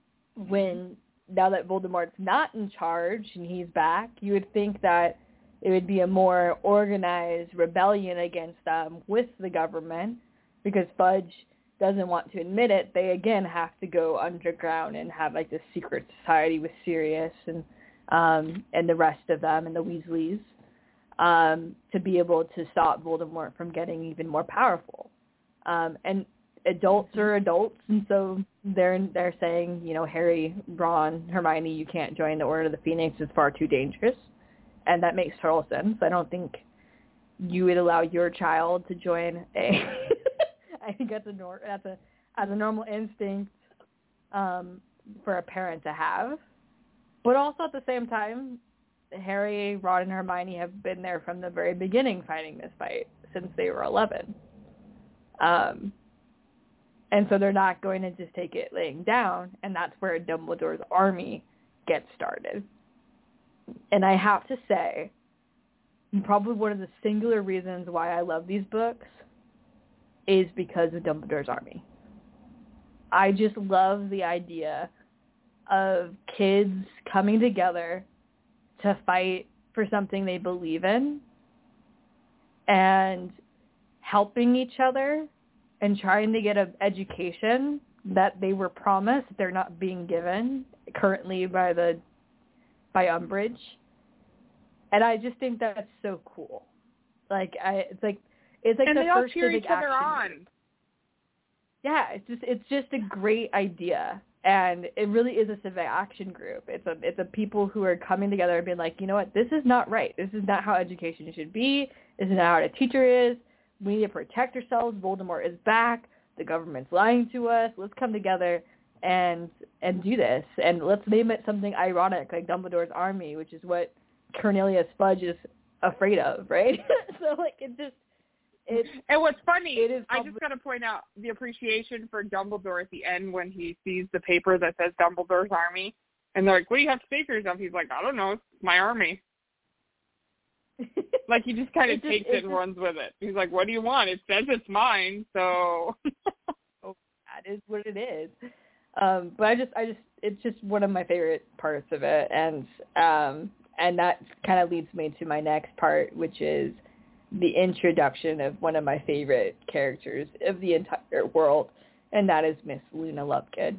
when, now that Voldemort's not in charge and he's back, you would think that it would be a more organized rebellion against them with the government, because Fudge doesn't want to admit it. They again have to go underground and have like this secret society with Sirius and um, and the rest of them and the Weasleys um, to be able to stop Voldemort from getting even more powerful. Um, and adults are adults, and so they're they're saying, you know, Harry, Ron, Hermione, you can't join the Order of the Phoenix. It's far too dangerous, and that makes total sense. I don't think you would allow your child to join a. I think that's a nor- that's a as a normal instinct um, for a parent to have, but also at the same time, Harry, Ron, and Hermione have been there from the very beginning, fighting this fight since they were eleven, um, and so they're not going to just take it laying down, and that's where Dumbledore's army gets started. And I have to say, probably one of the singular reasons why I love these books is because of Dumbledore's army. I just love the idea of kids coming together to fight for something they believe in and helping each other and trying to get an education that they were promised they're not being given currently by the by Umbridge. and I just think that's so cool. Like I, it's like it's like and the they all first cheer civic each other action. on. Yeah, it's just it's just a great idea, and it really is a civic action group. It's a it's a people who are coming together and being like, you know what, this is not right. This is not how education should be. This is not how a teacher is. We need to protect ourselves. Voldemort is back. The government's lying to us. Let's come together and and do this, and let's name it something ironic, like Dumbledore's Army, which is what Cornelius Fudge is afraid of, right? So like it just. It, and what's funny, it is I just got to point out the appreciation for Dumbledore at the end when he sees the paper that says Dumbledore's Army. And they're like, what do you have to say for yourself? He's like, I don't know. It's my army. Like, he just kind of just, takes it and just, runs with it. He's like, what do you want? It says it's mine, so. Oh, that is what it is. Um, but I just, I just, it's just one of my favorite parts of it. And, um, and that kind of leads me to my next part, which is the introduction of one of my favorite characters of the entire world, and that is Miss Luna Lovegood.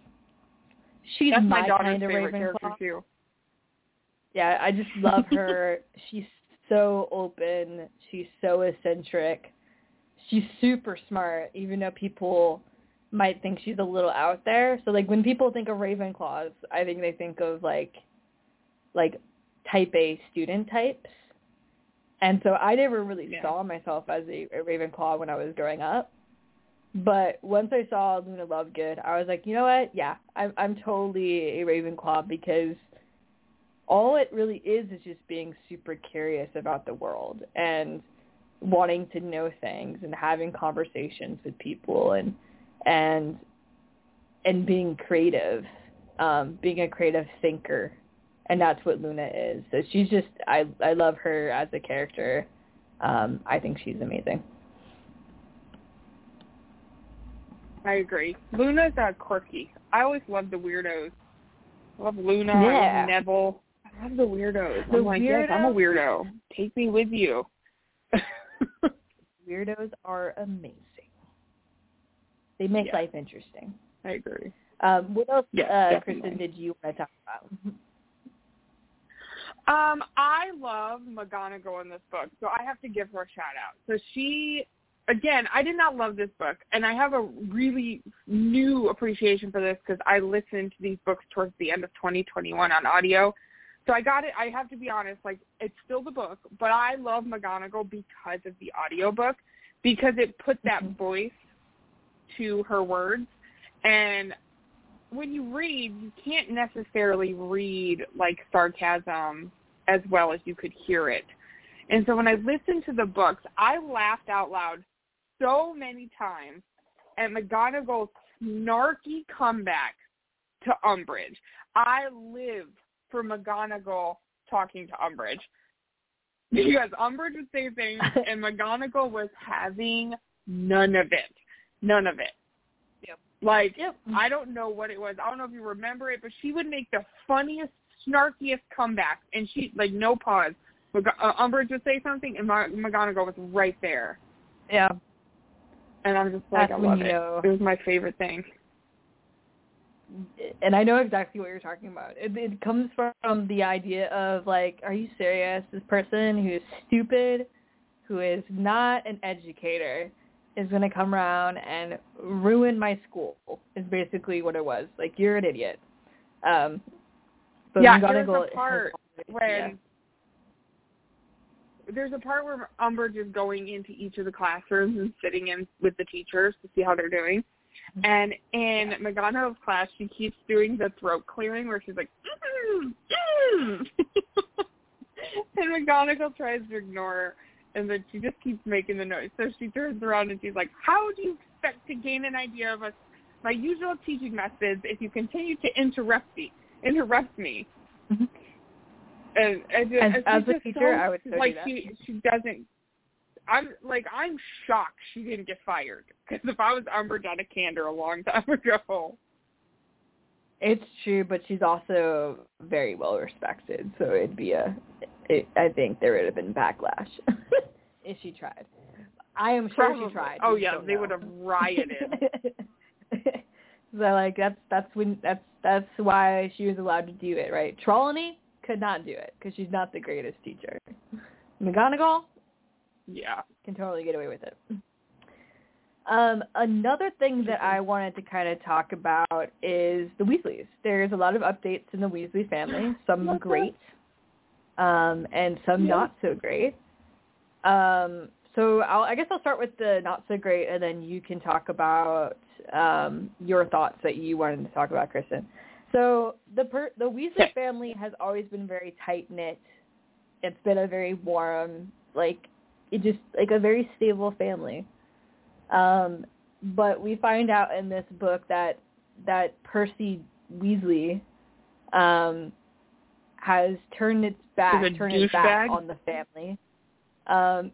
She's That's my, my daughter's kind of favorite Ravenclaw. character, too. Yeah, I just love her. She's so open. She's so eccentric. She's super smart, even though people might think she's a little out there. So, like, when people think of Ravenclaws, I think they think of, like, like type A student types. And so I never really yeah. saw myself as a, a Ravenclaw when I was growing up. But once I saw Luna Lovegood, I was like, you know what? Yeah, I'm, I'm totally a Ravenclaw, because all it really is is just being super curious about the world and wanting to know things and having conversations with people and and and being creative, um, being a creative thinker. And that's what Luna is. So she's just, I I love her as a character. Um, I think she's amazing. I agree. Luna's uh, quirky. I always love the weirdos. I love Luna. Yeah. I love Neville. I love the weirdos. The I'm like, yes, I'm a weirdos- weirdo. Take me with you. Weirdos are amazing. They make Yeah. life interesting. I agree. Um, what else, Yeah, uh, definitely. Kristen, did you want to talk about? Um, I love McGonagall in this book, so I have to give her a shout out. So she, again, I did not love this book, and I have a really new appreciation for this because I listened to these books towards the end of twenty twenty-one on audio. So I got it. I have to be honest, like, it's still the book, but I love McGonagall because of the audiobook, because it put that Mm-hmm. voice to her words. And when you read, you can't necessarily read, like, sarcasm as well as you could hear it. And so when I listened to the books, I laughed out loud so many times at McGonagall's snarky comeback to Umbridge. I live for McGonagall talking to Umbridge, because Umbridge would say things and McGonagall was having none of it. None of it. Yep. Like, Yep. I don't know what it was. I don't know if you remember it, but she would make the funniest, snarkiest comeback, and she, like, no pause. Mag- uh, Umbridge would say something, and Ma- McGonagall was right there. Yeah. And I'm just like, That's I when love you it. know. It was my favorite thing. And I know exactly what you're talking about. It, it comes from the idea of, like, are you serious? This person who is stupid, who is not an educator, is going to come around and ruin my school, is basically what it was. Like, you're an idiot. Um, but Yeah, McGonagall there's a part has, when yeah. there's a part where Umbridge is going into each of the classrooms and sitting in with the teachers to see how they're doing. And in McGonagall's class, she keeps doing the throat clearing where she's like, mm, mm. And McGonagall tries to ignore her, and then she just keeps making the noise. So she turns around and she's like, how do you expect to gain an idea of us, my usual teaching methods, if you continue to interrupt me? Interrupt me. Mm-hmm. And, and, As, and as she's a just teacher, so, I would so like do that. she she doesn't. I'm like I'm shocked she didn't get fired, because if I was Umbridge, I'd have canned her a long time ago. It's true, but she's also very well respected, so it'd be a. It, I think there would have been backlash if she tried. I am sure Probably. she tried. Oh We yeah, don't they know. would have rioted. So like that's that's when that's that's why she was allowed to do it, right? Trelawney could not do it because she's not the greatest teacher. McGonagall, yeah, can totally get away with it. Um, another thing that I wanted to kind of talk about is the Weasleys. There's a lot of updates in the Weasley family, some great, um, and some yeah. not so great. Um, so I'll, I guess I'll start with the not so great, and then you can talk about um, your thoughts that you wanted to talk about, Kristen. So the per- the Weasley family has always been very tight-knit. It's been a very warm, like, it just, like a very stable family. Um, but we find out in this book that that Percy Weasley um, has turned its back, turned its back on the family. Um,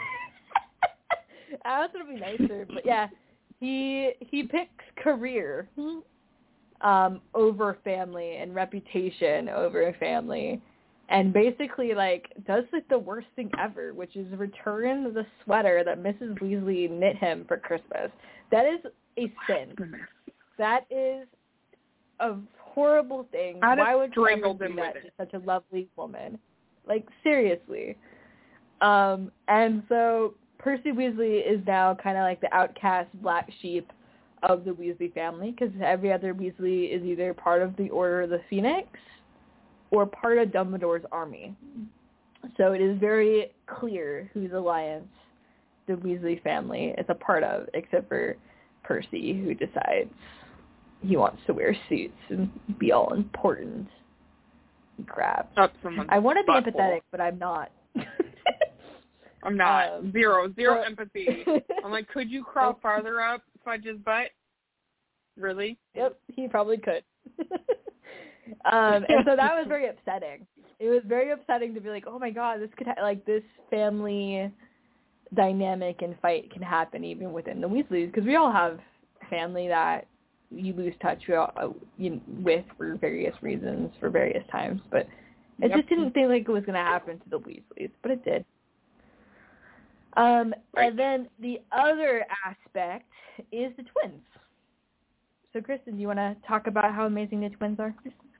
I was going to be nicer, but yeah, he he picks career um, over family and reputation over family. And basically, like, does, like, the worst thing ever, which is return the sweater that Missus Weasley knit him for Christmas. That is a sin. That is a horrible thing. I'd Why would you ever strangled do him that with to it. such a lovely woman? Like, seriously. Um, and so Percy Weasley is now kind of like the outcast black sheep of the Weasley family, because every other Weasley is either part of the Order of the Phoenix or part of Dumbledore's army. So it is very clear whose alliance the Weasley family is a part of, except for Percy, who decides he wants to wear suits and be all important and crap. Up someone's I want to be butthole. empathetic, but I'm not. I'm not. Um, zero. Zero but- empathy. I'm like, could you crawl farther up Fudge's butt? Really? Yep, he probably could. Um, and so that was very upsetting. It was very upsetting to be like, oh my god, this could ha- like this family dynamic and fight can happen even within the Weasleys, because we all have family that you lose touch with, uh, you, with for various reasons, for various times. But it Yep. just didn't think like it was going to happen to the Weasleys, but it did. Um, Right. And then the other aspect is the twins. So, Kristen, do you want to talk about how amazing the twins are?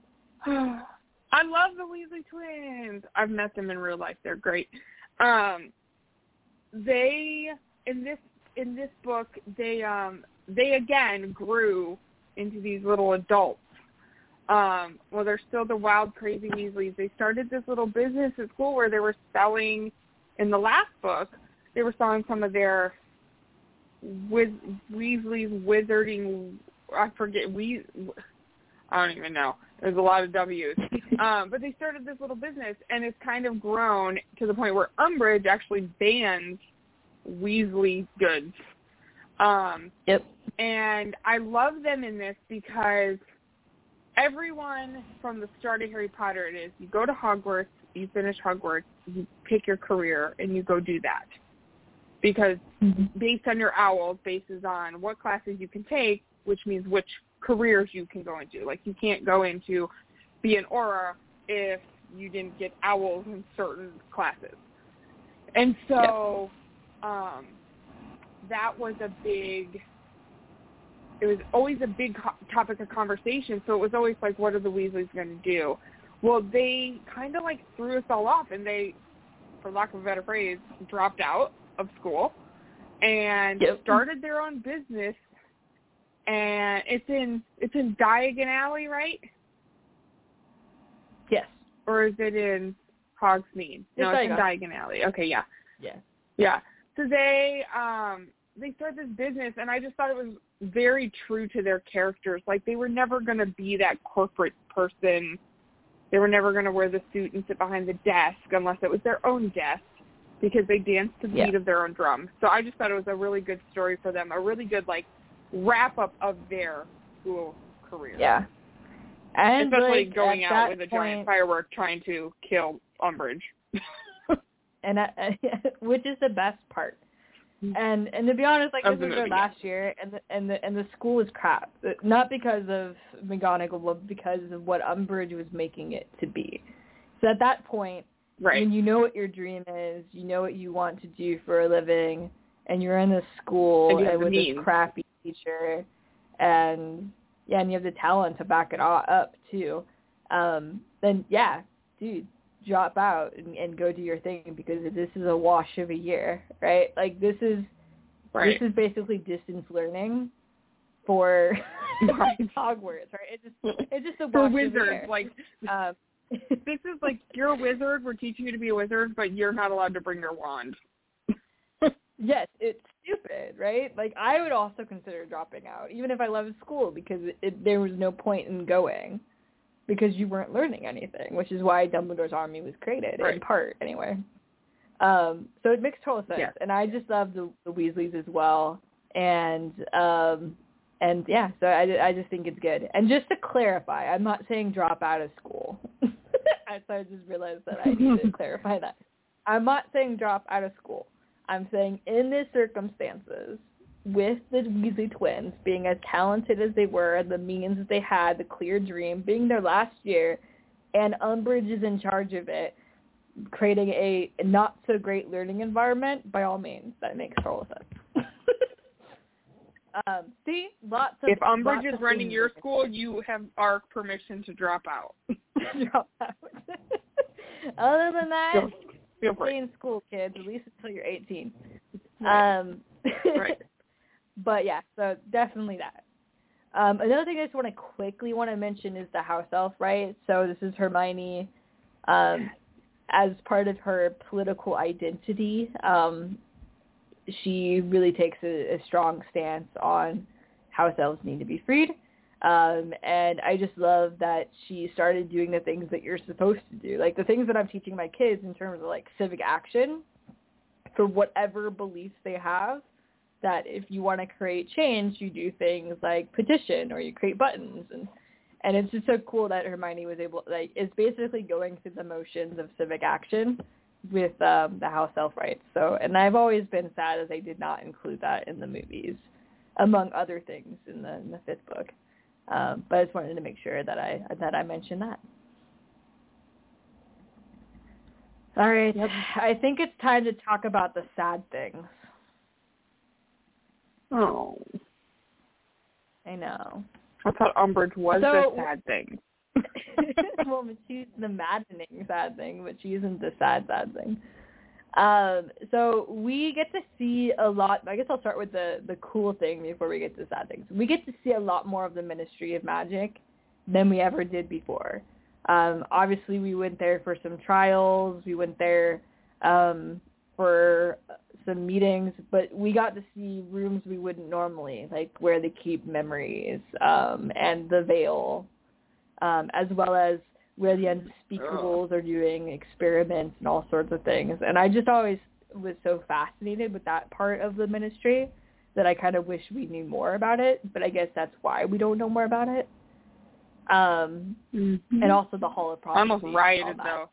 I love the Weasley twins. I've met them in real life. They're great. Um, they in this in this book they um they again grew into these little adults. Um, well, they're still the wild, crazy Weasleys. They started this little business at school where they were selling. In the last book, they were selling some of their Wiz, Weasley's wizarding. I forget we. I don't even know. There's a lot of W's. Um, but they started this little business, and it's kind of grown to the point where Umbridge actually bans Weasley goods. Um, Yep. And I love them in this because everyone from the start of Harry Potter, it is you go to Hogwarts, you finish Hogwarts, you pick your career, and you go do that. Because Mm-hmm. based on your owls, bases on what classes you can take, which means which careers you can go into. Like, you can't go into be an Auror if you didn't get owls in certain classes. And so yep. um, that was a big, it was always a big co- topic of conversation. So it was always like, what are the Weasleys going to do? Well, they kind of like threw us all off, and they, for lack of a better phrase, dropped out of school and yep. started their own business. And it's in it's in Diagon Alley, right? Yes. Or is it in Hogsmeade? No, it's it's in Diagon. Diagon Alley. Okay, yeah. Yeah. Yeah. So they um they started this business, and I just thought it was very true to their characters. Like, they were never going to be that corporate person. They were never going to wear the suit and sit behind the desk unless it was their own desk, because they danced to the yeah. beat of their own drum. So I just thought it was a really good story for them, a really good, like, wrap-up of their school career. Yeah. And especially like, going out with a point, giant firework trying to kill Umbridge. and uh, which is the best part. And and to be honest, like, Of this was the their movie, last yeah. year, and the, and the and the school is crap. Not because of McGonagall, but because of what Umbridge was making it to be. So at that point, right. when you know what your dream is, you know what you want to do for a living, and you're in this school and, and with means. this crappy teacher, and yeah, and you have the talent to back it all up too, um, then yeah, dude, drop out and, and go do your thing because this is a wash of a year, right? Like this is right. this is basically distance learning for right. Hogwarts, right? It's just it's just a for wash wizards. of a year. Like um, this is like you're a wizard. We're teaching you to be a wizard, but you're not allowed to bring your wand. Yes, it's stupid, right? Like I would also consider dropping out, even if I loved school, because it, it, there was no point in going, because you weren't learning anything, which is why Dumbledore's army was created, right. in part, anyway. Um, so it makes total sense, yeah. and I just love the, the Weasleys as well, and um, and yeah, so I, I just think it's good. And just to clarify, I'm not saying drop out of school. I, so I just realized that I need to clarify that. I'm not saying drop out of school. I'm saying in these circumstances, with the Weasley twins being as talented as they were, the means that they had, the clear dream, being their last year, and Umbridge is in charge of it, creating a not-so-great learning environment, by all means, that makes total sense. um, see? Lots of If Umbridge lots is of running your things. school, you have our permission to drop out. Drop out. Other than that, Go. Feel free. stay in school, kids, at least until you're eighteen. Right. Um, right. But yeah, so definitely that. Um, another thing I just want to quickly want to mention is the house elf, right? So this is Hermione, um, as part of her political identity. Um, she really takes a, a strong stance on house elves need to be freed. Um, and I just love that she started doing the things that you're supposed to do. Like the things that I'm teaching my kids in terms of like civic action for whatever beliefs they have, that if you want to create change, you do things like petition or you create buttons. And, and it's just so cool that Hermione was able, like, is basically going through the motions of civic action with um, the house elf rights. So, and I've always been sad that they did not include that in the movies, among other things in the, in the fifth book. Um, but I just wanted to make sure that I that I mentioned that. All right, yep. I think it's time to talk about the sad things. Oh, I know. I thought Umbridge was so, the sad thing. Well, but she's the maddening sad thing, but she isn't the sad sad thing. Um, so we get to see a lot. I guess I'll start with the, the cool thing before we get to sad things. We get to see a lot more of the Ministry of Magic than we ever did before. Um, obviously, we went there for some trials. We went there um, for some meetings, but we got to see rooms we wouldn't normally, like where they keep memories um, and the veil, um, as well as where the unspeakables are doing experiments and all sorts of things. And I just always was so fascinated with that part of the ministry that I kind of wish we knew more about it, but I guess that's why we don't know more about it. Um, mm-hmm. And also the Hall of Prophecy. I almost rioted, though.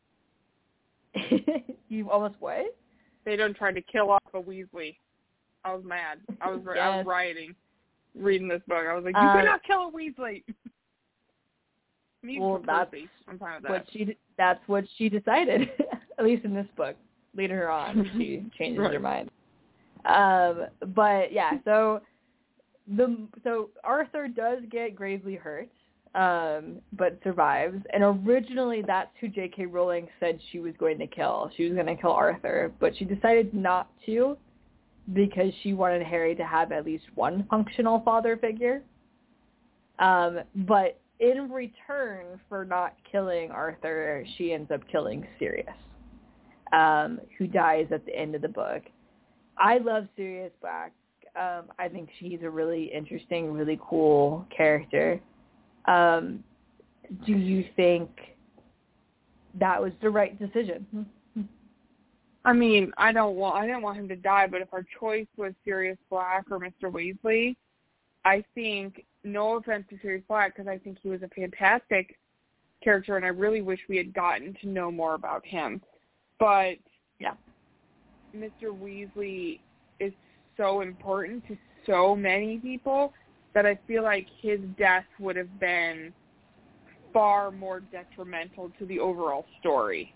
You almost what? They don't try to kill off a Weasley. I was mad. I was yes. I was rioting reading this book. I was like, you uh, cannot kill a Weasley. Well, that's I'm fine with that. what she that's what she decided. At least in this book. Later on, she changes right. her mind. Um, but yeah, so the so Arthur does get gravely hurt, um, but survives. And originally, that's who J K Rowling said she was going to kill. She was going to kill Arthur, but she decided not to because she wanted Harry to have at least one functional father figure. Um, but in return for not killing Arthur, she ends up killing Sirius, um, who dies at the end of the book. I love Sirius Black. Um, I think she's a really interesting, really cool character. Um, do you think that was the right decision? I mean, I don't want I didn't want him to die, but if our choice was Sirius Black or Mister Weasley, I think, no offense to Sirius Black, because I think he was a fantastic character, and I really wish we had gotten to know more about him. But yeah, Mister Weasley is so important to so many people that I feel like his death would have been far more detrimental to the overall story.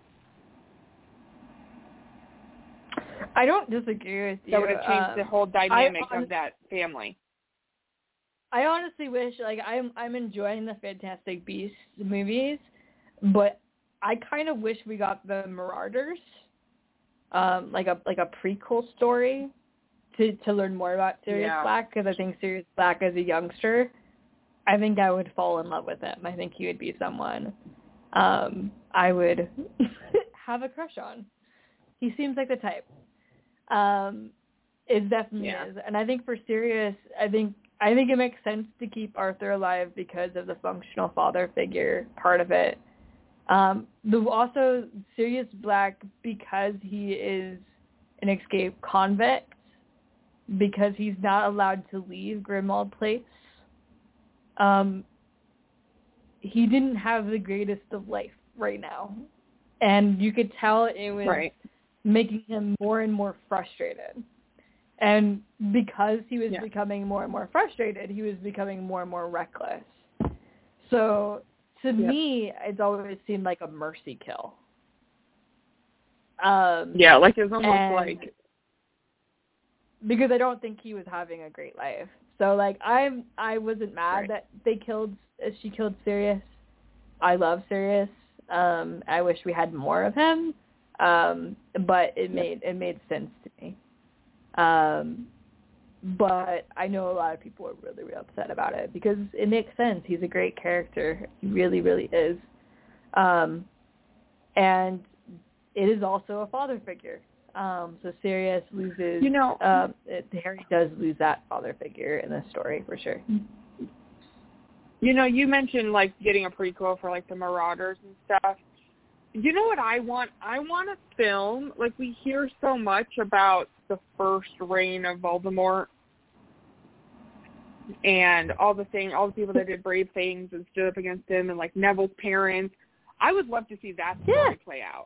I don't disagree with you. That would have changed um, the whole dynamic I, of that family. I honestly wish, like, I'm I'm enjoying the Fantastic Beasts movies, but I kind of wish we got the Marauders, um, like a like a prequel story to to learn more about Sirius Yeah. Black, because I think Sirius Black as a youngster, I think I would fall in love with him. I think he would be someone um, I would have a crush on. He seems like the type. Um, it definitely Yeah. is, and I think for Sirius, I think I think it makes sense to keep Arthur alive because of the functional father figure part of it. Um, the also Sirius Black, because he is an escaped convict, because he's not allowed to leave Grimmauld Place. Um, he didn't have the greatest of life right now, and you could tell it was Right. making him more and more frustrated. And because he was Yeah. becoming more and more frustrated, he was becoming more and more reckless. So to Yep. me, it's always seemed like a mercy kill. Um, Yeah, like it was almost and- like because I don't think he was having a great life. So like I'm, I wasn't mad Right. that they killed, uh, she killed Sirius. I love Sirius. Um, I wish we had more of him. Um, but it made it made sense to me. Um, but I know a lot of people are really, really upset about it because it makes sense. He's a great character. He really, really is. Um, and it is also a father figure. Um, so Sirius loses, You know- um, it, Harry does lose that father figure in this story for sure. You know, you mentioned, like, getting a prequel for, like, the Marauders and stuff. You know what I want? I want a film, like, we hear so much about the first reign of Voldemort and all the thing, all the people that did brave things and stood up against him and, like, Neville's parents. I would love to see that story Yeah. play out.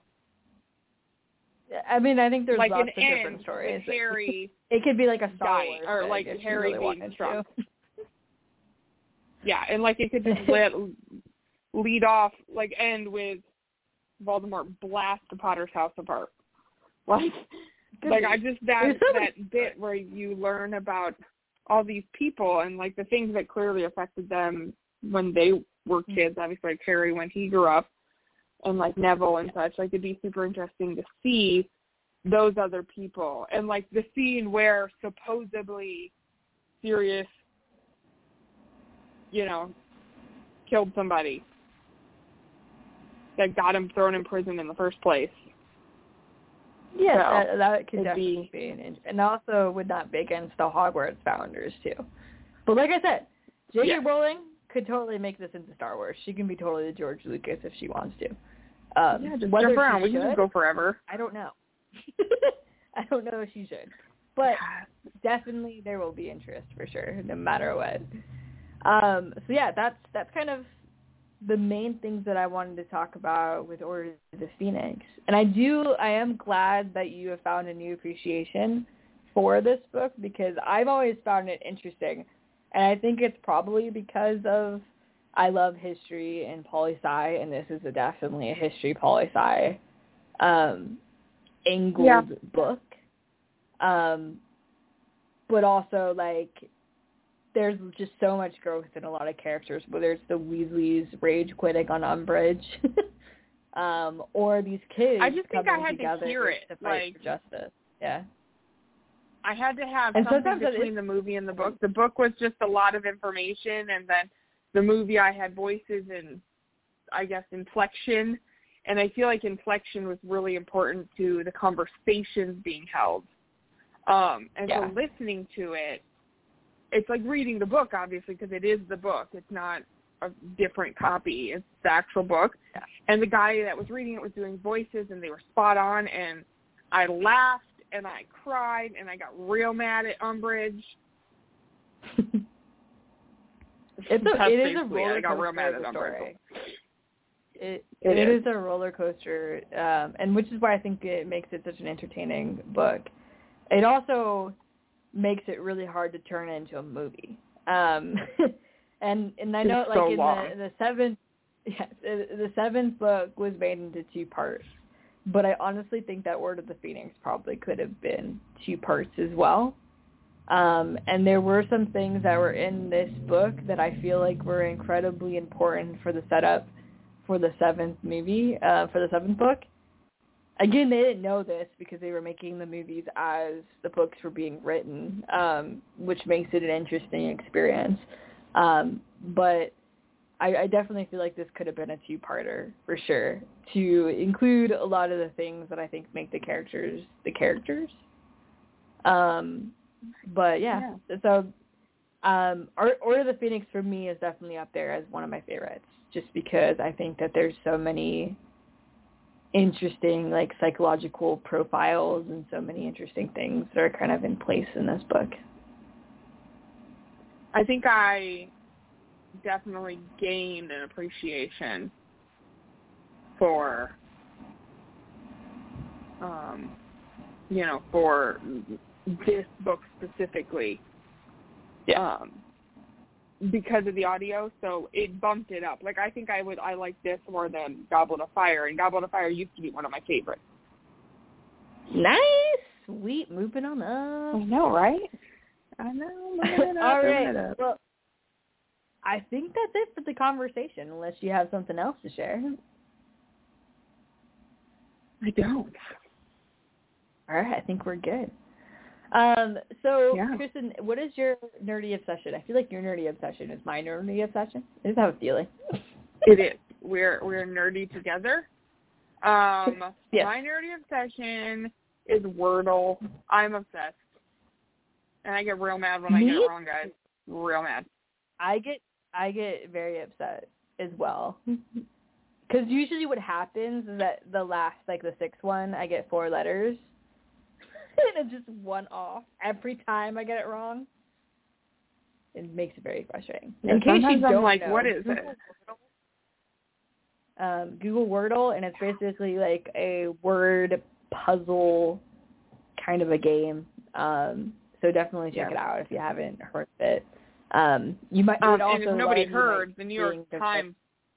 I mean, I think there's Like, lots an of different end stories. with Harry It could be like a Star dying, Wars or, thing like, if you Harry really being wanted struck. to. Yeah, and, like, it could just let, lead off, like, end with Voldemort blast the Potter's house apart. Like, Could like be. I just, that, There's so many- that bit where you learn about all these people and, like, the things that clearly affected them when they were kids, obviously, like Harry when he grew up, and, like, Neville and such. Like, it'd be super interesting to see those other people. And, like, the scene where supposedly Sirius, you know, killed somebody that got him thrown in prison in the first place. Yeah, So, that, that could it'd definitely be- be, an int- and also would not be against the Hogwarts founders too. But like I said, J K Yeah. Rowling could totally make this into Star Wars. She can be totally the George Lucas if she wants to. Um, Yeah, just whether jump around. she We can just should, go forever. I don't know. I don't know if she should, but definitely there will be interest for sure, no matter what. Um, so yeah, that's that's kind of the main things that I wanted to talk about with Order of the Phoenix. And I do, I am glad that you have found a new appreciation for this book because I've always found it interesting. And I think it's probably because of I love history and poli-sci, and this is a, definitely a history poli-sci um, angled Yeah. book. Um, but also, like, there's just so much growth in a lot of characters, whether it's the Weasleys rage quitting on Umbridge, um, or these kids I just think coming I had to together hear it, to fight like- for justice. Yeah. I had to have And something sometimes it between is- the movie and the book. The book was just a lot of information, and then the movie I had voices and, I guess, inflection. And I feel like inflection was really important to the conversations being held. Um, and Yeah. so listening to it, it's like reading the book, obviously, because it is the book. It's not a different copy. It's the actual book. Yeah. And the guy that was reading it was doing voices, and they were spot on. And I laughed, and I cried, and I got real mad at Umbridge. It's a, That's it is a basically it. roller I got real coaster mad of at a Umbridge. story. It, It it is. is a roller coaster, um, and which is why I think it makes it such an entertaining book. It also makes it really hard to turn into a movie. Um, and and I know It's like so in long. the the seventh, yes, the the seventh book was made into two parts, but I honestly think that Order of the Phoenix probably could have been two parts as well. Um, and there were some things that were in this book that I feel like were incredibly important for the setup for the seventh movie, uh, for the seventh book. Again, they didn't know this because they were making the movies as the books were being written, um, which makes it an interesting experience. Um, but I, I definitely feel like this could have been a two-parter for sure, to include a lot of the things that I think make the characters the characters. Um, but yeah, yeah. so um, Order of the Phoenix for me is definitely up there as one of my favorites, just because I think that there's so many interesting like psychological profiles and so many interesting things that are kind of in place in this book. I think I definitely gained an appreciation for um you know for this book specifically, yeah. um because of the audio, so it bumped it up. Like, I think I would, I like this more than Goblet of Fire, and Goblet of Fire used to be one of my favorites. Nice! Sweet, moving on up. I know, right? I know, moving up, All right, moving up. well, I think that's it for the conversation, unless you have something else to share. I don't. All right, I think we're good. Um, so, yeah. Kristen, what is your nerdy obsession? I feel like your nerdy obsession is my nerdy obsession. I just have a feeling. It is. We're we're nerdy together. Um, yes. My nerdy obsession is Wordle. I'm obsessed. And I get real mad when Me? I get it wrong, guys. Real mad. I get I get very upset as well. Because usually what happens is that the last, like the sixth one, I get four letters. And it's just one off every time I get it wrong. It makes it very frustrating. In case sometimes you I'm don't like, know, what is Google it? Wordle, um, Google Wordle, and it's basically like a word puzzle kind of a game. Um, so definitely check yes. it out if you haven't heard of it. Um, you might. Um, also and if nobody love, heard, the New York the Times.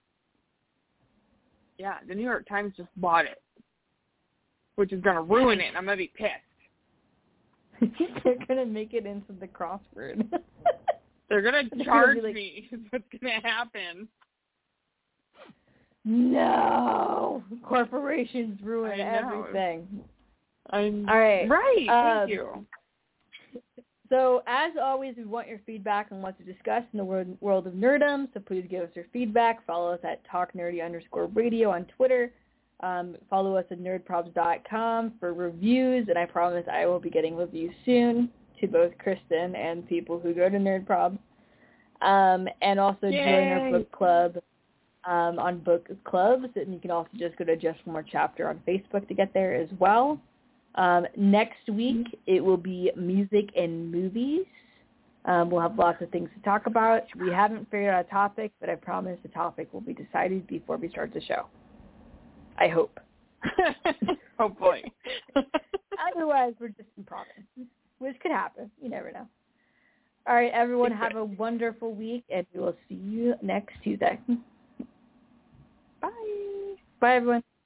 Yeah, the New York Times just bought it, which is going to ruin it. I'm going to be pissed. They're going to make it into the crossword. They're going to charge like, me is what's going to happen. No. Corporations ruin I know. everything. I'm, All right. Right. Um, thank you. So, as always, we want your feedback on what to discuss in the world, world of nerdom, so please give us your feedback. Follow us at talknerdy underscore radio on Twitter. Um, follow us at nerdprobs dot com for reviews, and I promise I will be getting reviews soon to both Kristen and people who go to Nerdprobs. Um, and also Yay. join our book club um, on book clubs, and you can also just go to Just One More Chapter on Facebook to get there as well. Um, next week, it will be music and movies. Um, we'll have lots of things to talk about. We haven't figured out a topic, but I promise the topic will be decided before we start the show. I hope. Hopefully. Otherwise, we're just improvising, which could happen. You never know. All right, everyone, have a wonderful week, and we will see you next Tuesday. Bye. Bye, everyone.